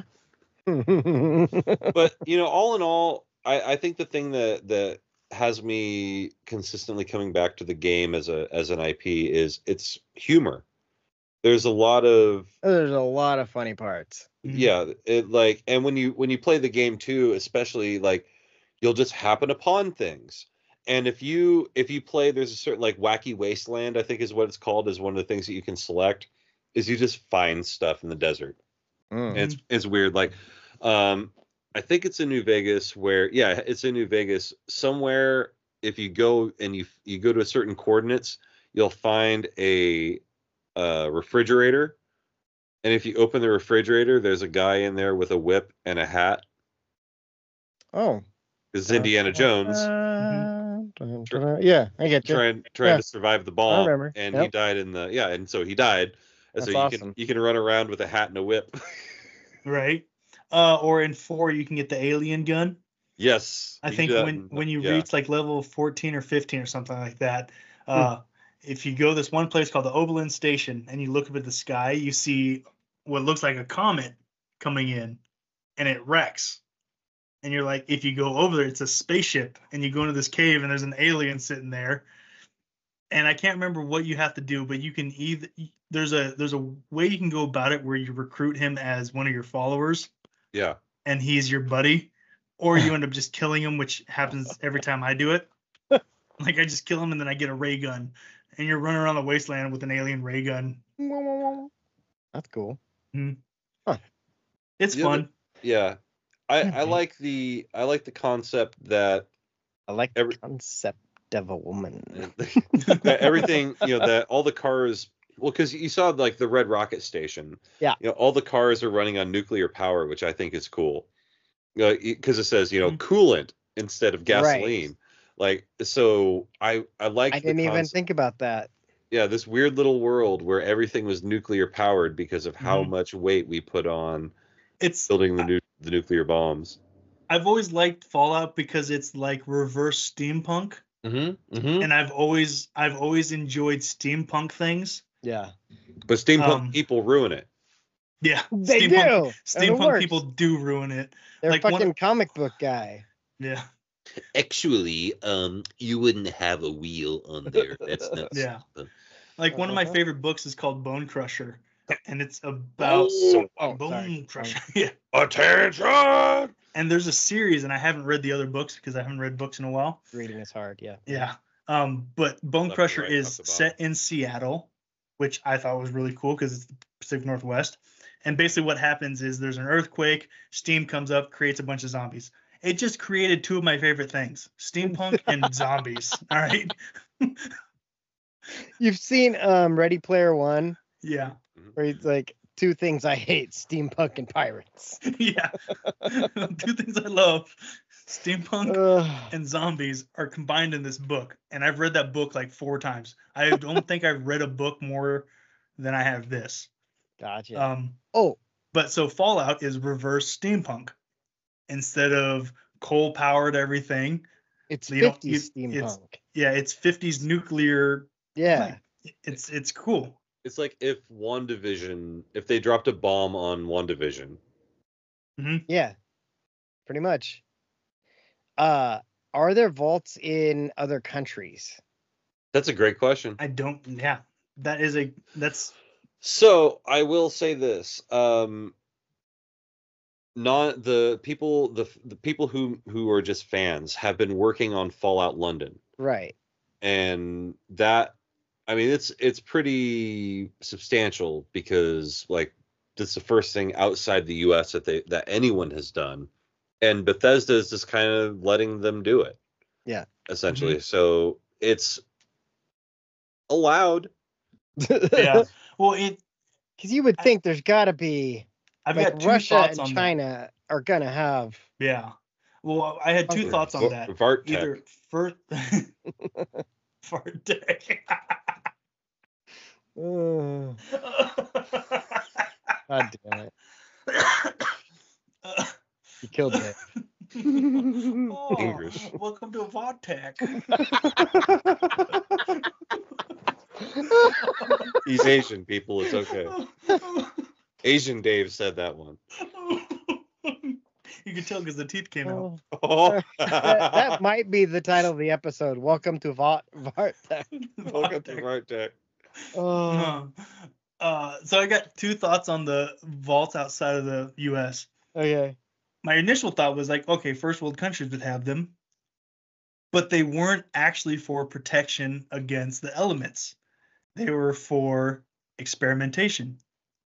But you know, all in all, I, I think the thing that that has me consistently coming back to the game as a as an I P is its humor. There's a lot of There's a lot of funny parts. yeah, it like and when you when you play the game too, especially like you'll just happen upon things. And if you if you play, there's a certain like Wacky Wasteland, I think is what it's called, is one of the things that you can select, is you just find stuff in the desert. Mm. And it's it's weird. Like um I think it's in New Vegas where yeah, it's in New Vegas. Somewhere if you go and you you go to a certain coordinates, you'll find a uh refrigerator. And if you open the refrigerator, there's a guy in there with a whip and a hat. Oh. This is Indiana Jones. Uh, yeah, I get you. Trying trying Yeah. to survive the I bomb. remember. And Yep. he died in the yeah, and so he died. And That's so you awesome. can you can run around with a hat and a whip. Right. Uh, or in four, you can get the alien gun. Yes. I you think do that when in- when you yeah. reach like level fourteen or fifteen or something like that, uh, if you go this one place called the Oberlin Station and you look up at the sky, you see what looks like a comet coming in, and it wrecks. And you're like, if you go over there, it's a spaceship, and you go into this cave, and there's an alien sitting there. And I can't remember what you have to do, but you can either there's a there's a way you can go about it where you recruit him as one of your followers, Yeah. and he's your buddy, or you end up just killing him, which happens every time I do it. Like I just kill him and then I get a ray gun, and you're running around the wasteland with an alien ray gun. That's cool. It's The fun. other- Yeah. I, I Mhm. like the I like the concept that I like Every- the concept of a woman. that everything, you know, that all the cars, well, because you saw like the Red Rocket Station. Yeah. You know, all the cars are running on nuclear power, which I think is cool. Because it says, you know, Mhm. coolant instead of gasoline. Like, so I I like I the didn't even concept- think about that. yeah, this weird little world where everything was nuclear powered because of how Mhm. much weight we put on It's building the nu- the nuclear bombs. I've always liked Fallout because it's like reverse steampunk, Mm-hmm. Mm-hmm. and I've always I've always enjoyed steampunk things. Yeah. But steampunk Um, people ruin it. Yeah, They steampunk, do. and it Steampunk works. people do ruin it. They're like fucking one- comic book guy. Yeah, Actually, um, you wouldn't have a wheel on there. That's not. yeah. Like one of my Uh-huh. favorite books is called Bone Crusher, and it's about Oh, Oh, Bone sorry. Crusher. Yeah, attention! and there's a series, and I haven't read the other books because I haven't read books in a while. Reading is hard. Yeah. Yeah. Um, but Bone Left to Crusher right, is top to set in Seattle, which I thought was really cool because it's the Pacific Northwest. And basically what happens is there's an earthquake, steam comes up, creates a bunch of zombies. It just created two of my favorite things, steampunk and zombies. All right. You've seen um Ready Player One, Yeah. where he's like, two things I hate: steampunk and pirates. Yeah. Two things I love. Steampunk Ugh. and zombies are combined in this book. And I've read that book like four times. I don't think I've read a book more than I have this. Gotcha. Um, oh, But so Fallout is reverse steampunk. Instead of coal powered everything, it's you don't- fifties you- it's- steampunk. yeah, it's fifties nuclear. Yeah. It's it's cool. It's like if WandaVision, if they dropped a bomb on WandaVision. Yeah. Pretty much. Uh, are there vaults in other countries? That's a great question. I don't. Yeah, that is a that's So I will say this: um, not the people, the the people who who are just fans have been working on Fallout London, Right. and that, I mean, it's it's pretty substantial because like that's the first thing outside the U S that they that anyone has done, and Bethesda is just kind of letting them do it. Yeah. Essentially, so it's allowed. yeah. Well, it. Because you would think there's got to be, I've like, got two Russia thoughts and on China are gonna have. that. Yeah. Well, I had two Okay. thoughts on Va- that. Vart Tech. Either first, fart day. Ugh. God damn it! You killed it. Oh, English. welcome to Vodtech. He's Asian, people. It's okay. Asian Dave said that one. You can tell because the teeth came out. Oh, Oh. that, that might be the title of the episode. Welcome to Vart Vartech. Welcome to Vartech. Oh, Uh, uh, so I got two thoughts on the vaults outside of the U S. okay. My initial thought was like, okay, first world countries would have them, but they weren't actually for protection against the elements. They were for experimentation.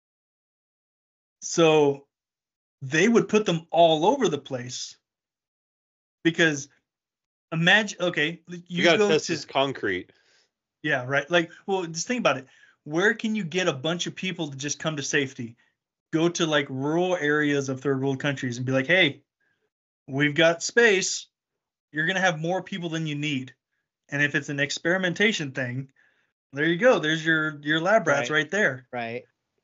So they would put them all over the place because imagine, okay, you, You gotta go test to, this concrete. yeah, right. Like, well, just think about it. Where can you get a bunch of people to just come to safety? Go to like rural areas of third world countries and be like, hey, we've got space. You're going to have more people than you need. And if it's an experimentation thing, there you go. There's your, your lab rats Right. right there. Right.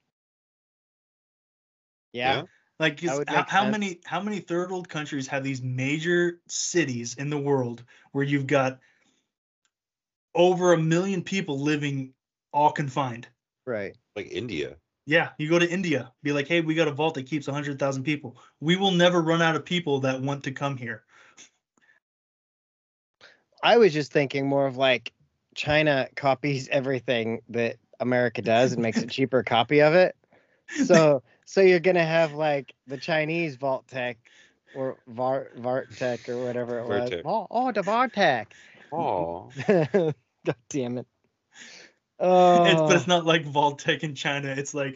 Yeah. Yeah. Like, That is- would how, make how sense. many how many third world countries have these major cities in the world where you've got over a million people living all confined? Right. Like India. Yeah, you go to India, be like, hey, we got a vault that keeps one hundred thousand people. We will never run out of people that want to come here. I was just thinking more of like China copies everything that America does and makes a cheaper copy of it. So so you're gonna have like the Chinese Vault Tech or Var Vartech or whatever it was. Vartech. Oh, oh, the Vartech. Oh. God damn it. Oh, It's, but it's not like Vault-Tec in China. It's like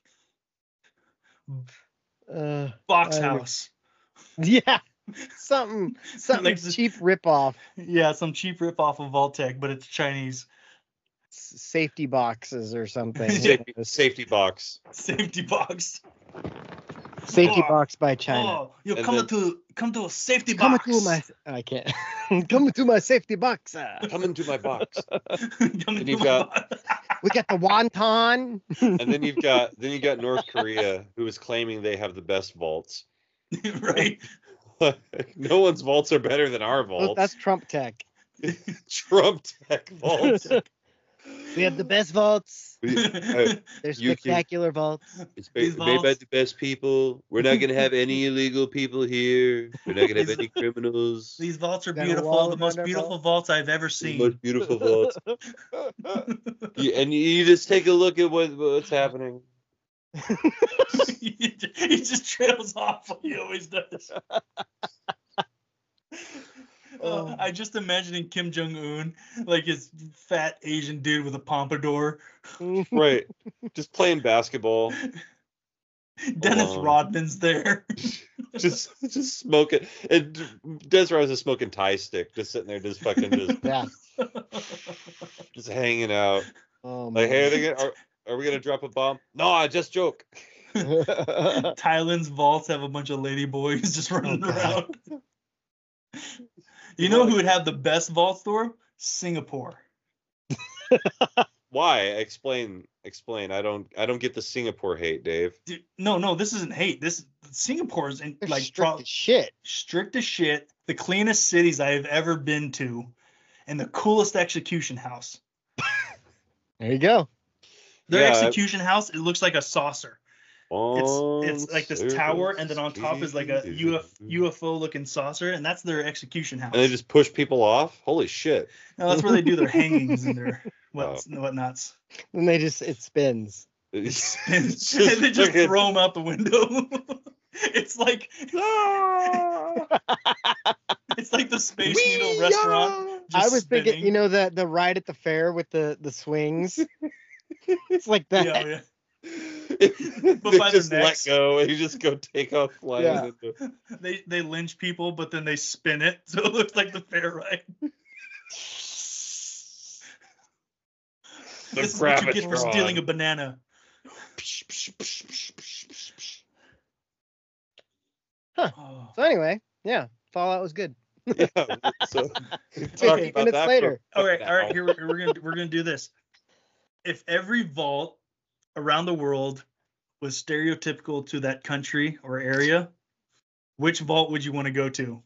uh, Box I- House. yeah, something something Like the- cheap ripoff. Yeah, some cheap ripoff of Vault-Tec, but it's Chinese. S- safety boxes or something. Safety, safety box. Safety box. Safety Oh, box by China. Oh, you And come then- to come to a safety Come box. to my. I can't. Come to my safety box. uh. Come into my box. Come And to you've my got- box. We got the wonton. And then you've got then you got North Korea, who is claiming they have the best vaults. Right. No one's vaults are better than our Well, vaults. that's Trump tech. Trump Tech vaults. We have the best vaults. We- uh, They're you can- spectacular vaults. It's These ba- made by vaults- the best people. We're not gonna have any illegal people here. We're not gonna have These- any criminals. These vaults are Got a beautiful. wall The most around our beautiful vault. vaults I've ever The seen. most beautiful vaults. You- and you, you just take a look at what, what's happening. he just trails off like he always does. Uh, I just imagining Kim Jong Un, like his fat Asian dude with a pompadour. Right. Just playing basketball. Dennis Alone. Rodman's there. Just just smoking. And Desiree is smoking Thai stick, just sitting there, just fucking just, Yeah. just hanging out. Oh, Like, hey, are, they man. gonna, are, are we gonna drop a bomb? No, I just joke. Thailand's vaults have a bunch of lady boys just running Oh, God. around. You know who would have the best vault store? Singapore. Why? Explain. Explain. I don't. I don't get the Singapore hate, Dave. Dude, no, no, this isn't hate. This Singapore's in, They're like strict pro- as shit. strict as shit, the cleanest cities I have ever been to, and the coolest execution house. There you go. Their Yeah. execution house, it looks like a saucer. It's it's like this On tower, and then on top is like a U F, Street. U F O looking saucer, and that's their execution house. And they just push people off. Holy shit! No, that's where they do their hangings and their what Oh. whatnots. And they just it spins. It's And just they just fucking- throw them out the window. It's like it's like the Space Needle restaurant. I just was thinking, spinning. you know, the the ride at the fair with the the swings. It's like that. Yeah, yeah. they by the just necks. let go and you just go take off flying. Yeah. into- They they lynch people, but then they spin it so it looks like the fair ride. The This is what you get for Gravitron. stealing a banana. Huh. Oh. So anyway, yeah, Fallout was good. Yeah. So talk Fifty about minutes that for later. All right, fucking all right. hour. Here we're, we're gonna we're gonna do this. If every vault around the world was stereotypical to that country or area, which vault would you want to go to?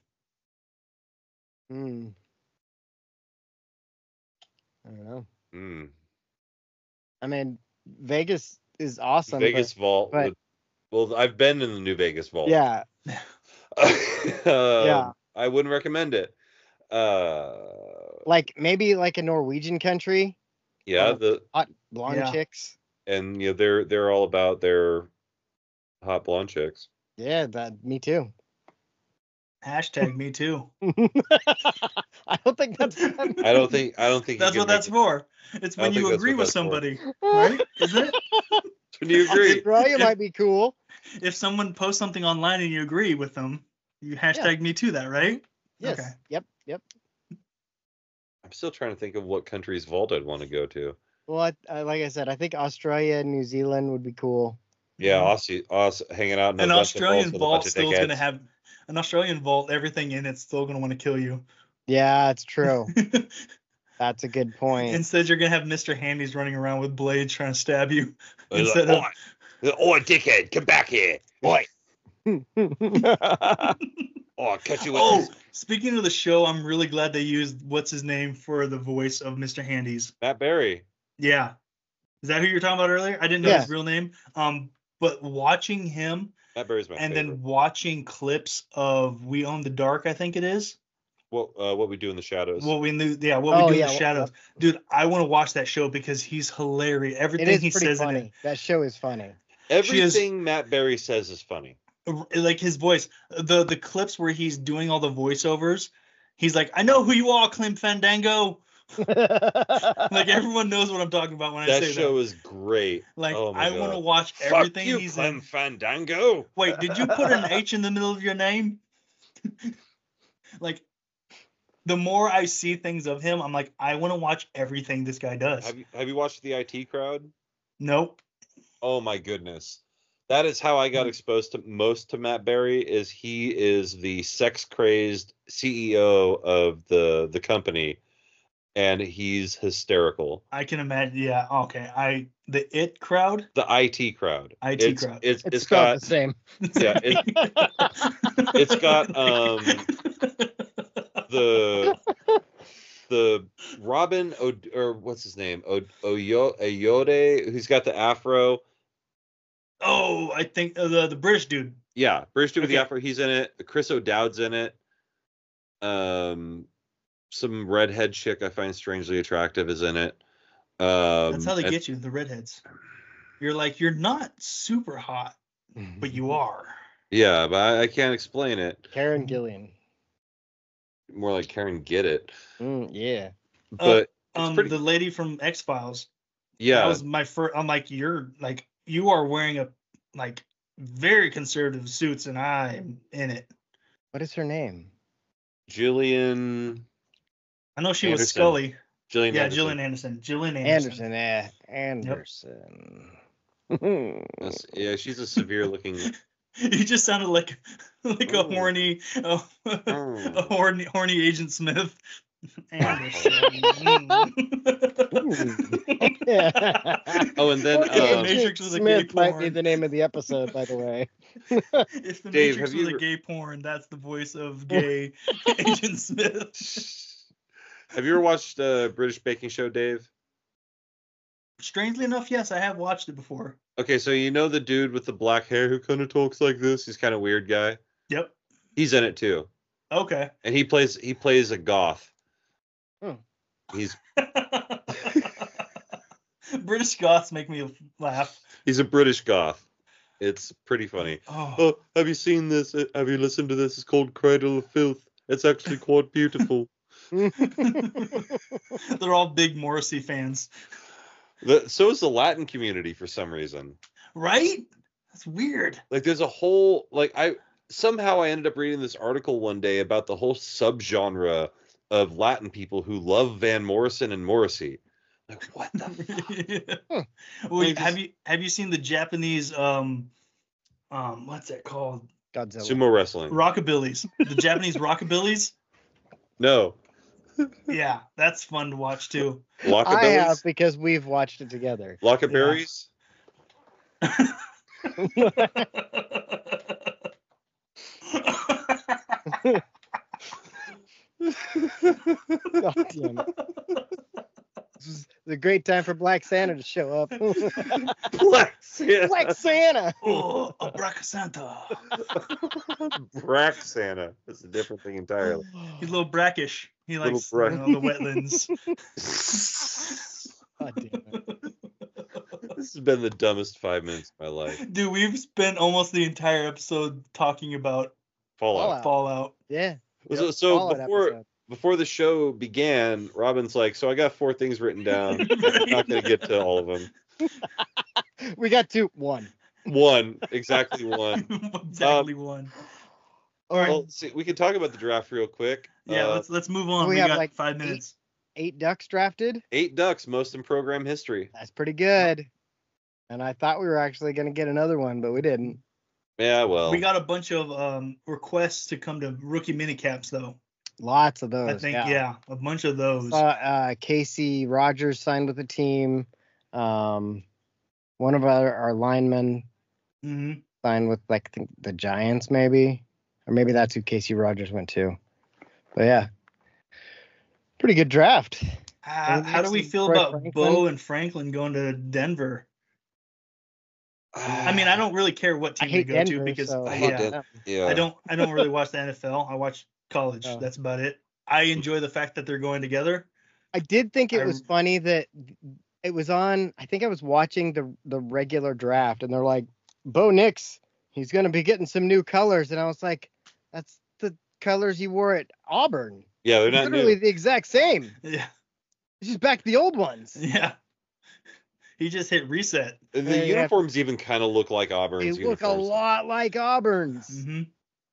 Hmm. I don't know. Hmm. I mean, Vegas is awesome. Vegas but, Vault. but- would- well, I've been in the new Vegas Vault. Yeah, Um, Yeah. I wouldn't recommend it. Uh, like maybe like a Norwegian country. yeah, Oh. the Hot blonde Yeah. chicks. and you know they're they're all about their hot blonde chicks. Yeah, that me too. Hashtag me too. I don't think that's. What that I don't think I don't think you That's can what make that's it- for. It's I don't when you think that's agree what with that's for. somebody, right? Isn't it? When you agree. Australia might be cool. If someone posts something online and you agree with them, you hashtag me too that, right? Yes. Okay. Yep. Yep. I'm still trying to think of what country's vault I'd want to go to. Well, I, I, like I said, I think Australia and New Zealand would be cool. Yeah, Mhm. Aussie, us hanging out in a An bunch of Australian vaults with a vault bunch of still is going to dickheads. have an Australian vault. Everything in it's still going to want to kill you. Yeah, it's true. That's a good point. Instead, you're going to have Mister Handy's running around with blades trying to stab you. They're like, Instead of Oi, oi, dickhead, come back here. Oi, oh, I'll cut you with oh, this. speaking of the show, I'm really glad they used what's his name for the voice of Mister Handy's. Matt Berry. Yeah, is that who you were talking about earlier? I didn't know Yeah. his real name. Um, but watching him Matt Berry's my and favorite. then watching clips of We Own the Dark, I think it is. What uh, what we do in the shadows. What we knew, yeah, what Oh, we do in yeah, the well, shadows, dude. I want to watch that show because he's hilarious. It Everything is he pretty says in funny. That show is funny. Everything Matt Berry says is funny. it, like his voice, the the clips where he's doing all the voiceovers, he's like, "I know who you are, Clem Fandango." Like everyone knows what I'm talking about when I That say show that. is great. Like Oh my I want to God. watch Fuck everything you, he's Clem in. Fandango. Wait, did you put an H in the middle of your name? Like, the more I see things of him, I'm like, I want to watch everything this guy does. Have you have you watched the I T Crowd? Nope. Oh my goodness. That is how I got exposed to most to Matt Berry. Is he is the sex crazed C E O of the the company, and he's hysterical. I can imagine. Yeah. Okay. I the It Crowd. The I T Crowd. I T it's, Crowd. It's It's it's spelled got the same. yeah. It, it's got um the the Robin o, or what's his name o, Oyo Oyode who's got the afro. Oh, I think uh, the the British dude. Yeah, British dude with the Okay. afro. He's in it. Chris O'Dowd's in it. Um, some redhead chick I find strangely attractive is in it. Um, That's how they and- get you, the redheads. You're like, you're not super hot, but you are. Yeah, but I, I can't explain it. Karen Gillian. More like Karen get it. Mm, yeah. But it's Um, pretty. the lady from X Files. yeah, That was my first. I'm like, you're like, you are wearing a like very conservative suits, and I'm in it. What is her name? Jillian. I know she was Anderson. Scully. Jillian. Yeah, Anderson. Gillian Anderson. Gillian Anderson. Anderson. Eh, Anderson. That's- yeah, she's a severe looking. You just sounded like like a Ooh. horny, a, Mm. a horny, horny Agent Smith. Anderson. Mm. Yeah. Oh, and then If the um, Matrix was a gay Smith might be porn. the name of the episode, by the way. If the Dave, Matrix have you was a ever- gay porn, that's the voice of gay Agent Smith. have you ever watched uh, British Baking Show, Dave? Strangely enough, yes, I have watched it before. Okay, so you know the dude with the black hair who kind of talks like this? He's kind of weird guy. Yep. He's in it too, Okay. and he plays he plays a goth. Hmm. He's British Goths make me laugh. he's a British goth. It's pretty funny. Oh, Oh, have you seen this? Uh, Have you listened to this? It's called Cradle of Filth. It's actually quite beautiful. they're all big Morrissey fans, The, so is the Latin community for some reason. right? That's weird. Like there's a whole like I somehow I ended up reading this article one day about the whole subgenre of Latin people who love Van Morrison and Morrissey. Like what the fuck? Wait, They just- have you have you seen the Japanese um um what's that called? Godzilla. Sumo wrestling. Rockabillys. The Japanese rockabillys? No. Yeah, that's fun to watch too. I have Lockaberries? because we've watched it together. Lockaberries? God damn it. This is a great time for Black Santa to show up. Black Santa. Black Santa. Oh, a Braca Santa. Brack Santa. That's a different thing entirely. He's a little brackish. He Little likes brack- you know, the wetlands. God damn it. This has been the dumbest five minutes of my life. Dude, we've spent almost the entire episode talking about Fallout. Fallout. Fallout. Yeah. So, so Fallout before episode. before the show began, Robin's like, so I got four things written down. I'm not going to get to all of them. We got two. One. One, exactly one. exactly one. All right. Well, see, we can talk about the draft real quick. yeah, Uh, let's let's move on. we We, have, got like, five eight- minutes. Eight ducks drafted. eight ducks, most in program history. That's pretty good. And I thought we were actually going to get another one, but we didn't. Yeah, well, We got a bunch of um, requests to come to rookie minicaps, though. Lots of those. I think, yeah. a bunch of those. Saw, uh, Casey Rogers signed with the team. Um, one of our, our linemen hmm signed with, like, I think the Giants, maybe. Or maybe that's who Casey Rogers went to. But yeah. Pretty good draft. How, And how do we next is feel Troy about Franklin. Bo and Franklin going to Denver? I mean, I don't really care what I team they hate go Denver, to because so I I, hate yeah, Den- yeah. I don't I don't really watch the N F L. I watch college. Oh. That's about it. I enjoy the fact that they're going together. I did think it I- was funny that it was on. I think I was watching the the regular draft, and they're like, Bo Nix, he's going to be getting some new colors, and I was like, that's the colors you wore at Auburn. Yeah, they're not Literally new. the exact same. Yeah, It's just back to the old ones. yeah. He just hit reset. The They have- uniforms even kind of look like They Auburn's look a uniforms. lot like Auburn's. hmm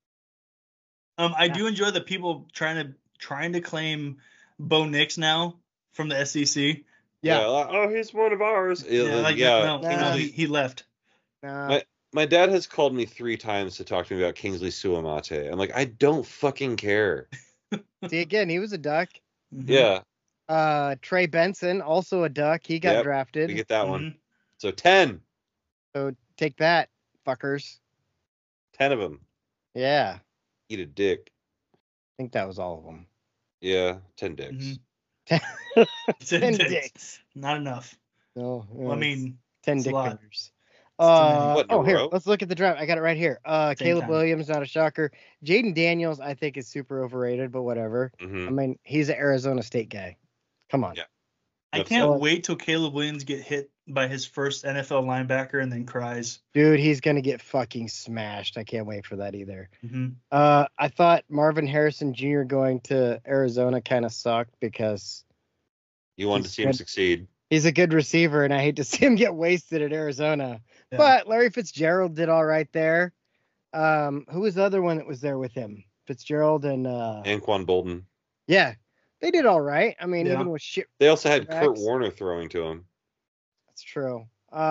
Um, I Yeah. do enjoy the people trying to trying to claim Bo Nix now from the S E C. Yeah. Yeah. like, oh, he's one of ours. Yeah, Yeah, like yeah. no, no, Nah. he, he left. Nah. My- My dad has called me three times to talk to me about Kingsley Suamate. I'm like, I don't fucking care. See, again, he was a duck. Mhm. Yeah, Uh, Trey Benson, also a duck. He got Yep, drafted. we get that Mhm. one. So ten. So take that, fuckers. ten of them. Yeah. Eat a dick. I think that was all of them. Yeah, ten dicks. Mhm. Ten, Ten dicks. dicks. Not enough. No, Well, I mean, ten it's a dick lot. fingers. too many. Uh, What, in a oh, here, row? let's look at the draft. I got it right here. Uh, Same Caleb time. Williams, not a shocker. Jaden Daniels, I think, is super overrated, but whatever. hmm I mean, he's an Arizona State guy. Come on. Yeah. I That's can't all. wait till Caleb Williams get hit by his first N F L linebacker and then cries. Dude, he's going to get fucking smashed. I can't wait for that either. hmm Uh, I thought Marvin Harrison Junior going to Arizona kind of sucked because You wanted to He's see him good. succeed. he's a good receiver, and I hate to see him get wasted at Arizona. Yeah. But Larry Fitzgerald did all right there. Um, who was the other one that was there with him? Fitzgerald and uh, Anquan Bolden. yeah, they did all right. I mean, Yeah. even with shit, They also had Kurt Quarterbacks. Warner throwing to him. that's true.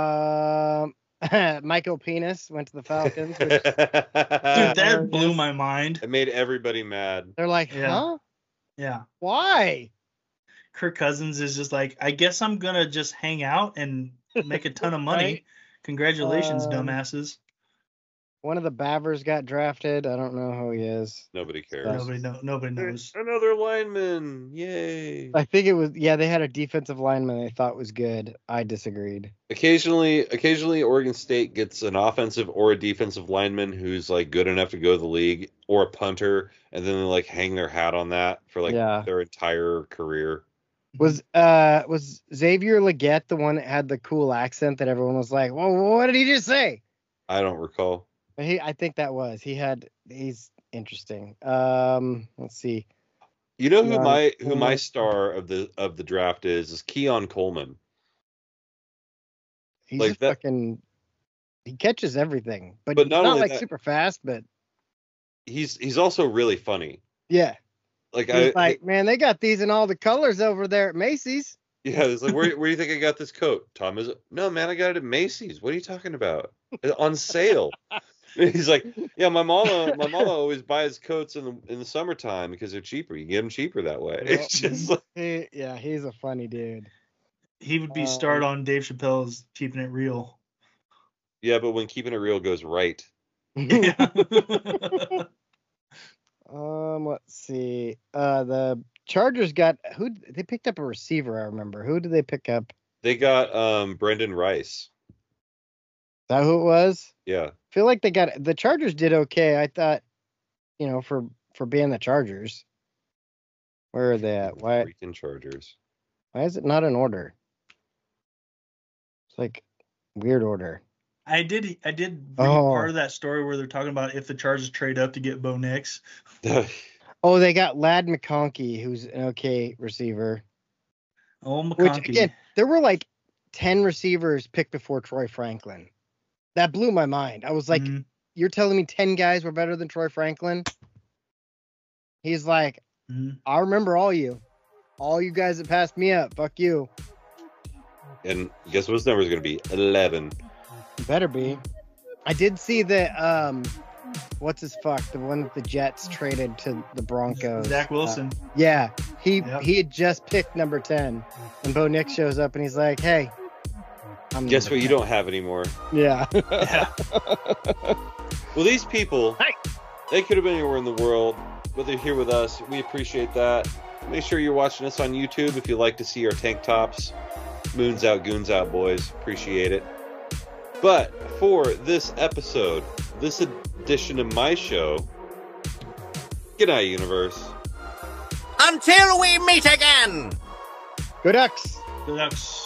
Um, Michael Penis went to the Falcons. Which Dude, Dude, that blew my mind. it made everybody mad. they're like, Yeah. huh? Yeah. Why? Kirk Cousins is just like, I guess I'm going to just hang out and make a ton of money. Right. Congratulations, Um, dumbasses. One of the Bavers got drafted. I don't know who he is. Nobody cares. Yes. Nobody know, nobody knows. Another lineman. Yay. I think it was, yeah, they had a defensive lineman they thought was good. I disagreed. Occasionally, occasionally Oregon State gets an offensive or a defensive lineman who's like good enough to go to the league, or a punter, and then they like hang their hat on that for like Yeah. their entire career. Was uh was Xavier Legette the one that had the cool accent that everyone was like, "Well, what did he just say?" I don't recall. But he, I think that was. He had. He's interesting. Um, let's see. You know who Yeah, my who my Coleman. star of the of the draft is is Keon Coleman. He's Like a that- fucking. He catches everything, but, But not not only like that- super fast. But He's he's also really funny. yeah, Like he's I like, man, they got these in all the colors over there at Macy's. yeah, it's like where where do you think I got this coat? Tom is no man, I got it at Macy's. What are you talking about? It's on sale. He's like, yeah, my mama, my mama always buys coats in the in the summertime because they're cheaper. You get them cheaper that way. It's just like, He, yeah, he's a funny dude. He would be Um, starred on Dave Chappelle's Keeping It Real. yeah, but when keeping it real goes right, Yeah. Um, let's see. Uh, the Chargers got who? They picked up a receiver. I remember. Who did they pick up? They got um Brendan Rice. Is that who it was? Yeah. I feel like they got the Chargers did okay. I thought, you know, for for being the Chargers. Where are they at? Why? Freaking Chargers. Why is it not in order? It's like weird order. I did I did read Oh. part of that story where they're talking about if the Chargers trade up to get Bo Nix. Oh, they got Lad McConkey, who's an okay receiver. Oh, Which McConkey. again, there were like ten receivers picked before Troy Franklin. That blew my mind. I was like, Mhm. you're telling me ten guys were better than Troy Franklin? He's like, Mhm. I remember all you. All you guys that passed me up. Fuck you. And guess what his number is going to be? eleven. You better be. I did see that, um, what's his fuck? The one that the Jets traded to the Broncos. Zach Wilson. Uh, yeah. He Yep. he had just picked number ten. And Bo Nix shows up and he's like, hey. I'm Guess number what you ten. don't have anymore? Yeah. Yeah. Well, these people, Hi. they could have been anywhere in the world, but they're here with us. We appreciate that. Make sure you're watching us on YouTube if you like to see our tank tops. Moons out, goons out, boys. Appreciate it. But for this episode, this edition of my show, good night, universe. Until we meet again! Go Ducks. The Ducks.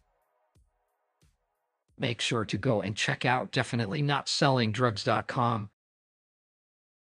Make sure to go and check out definitely not selling drugs dot com.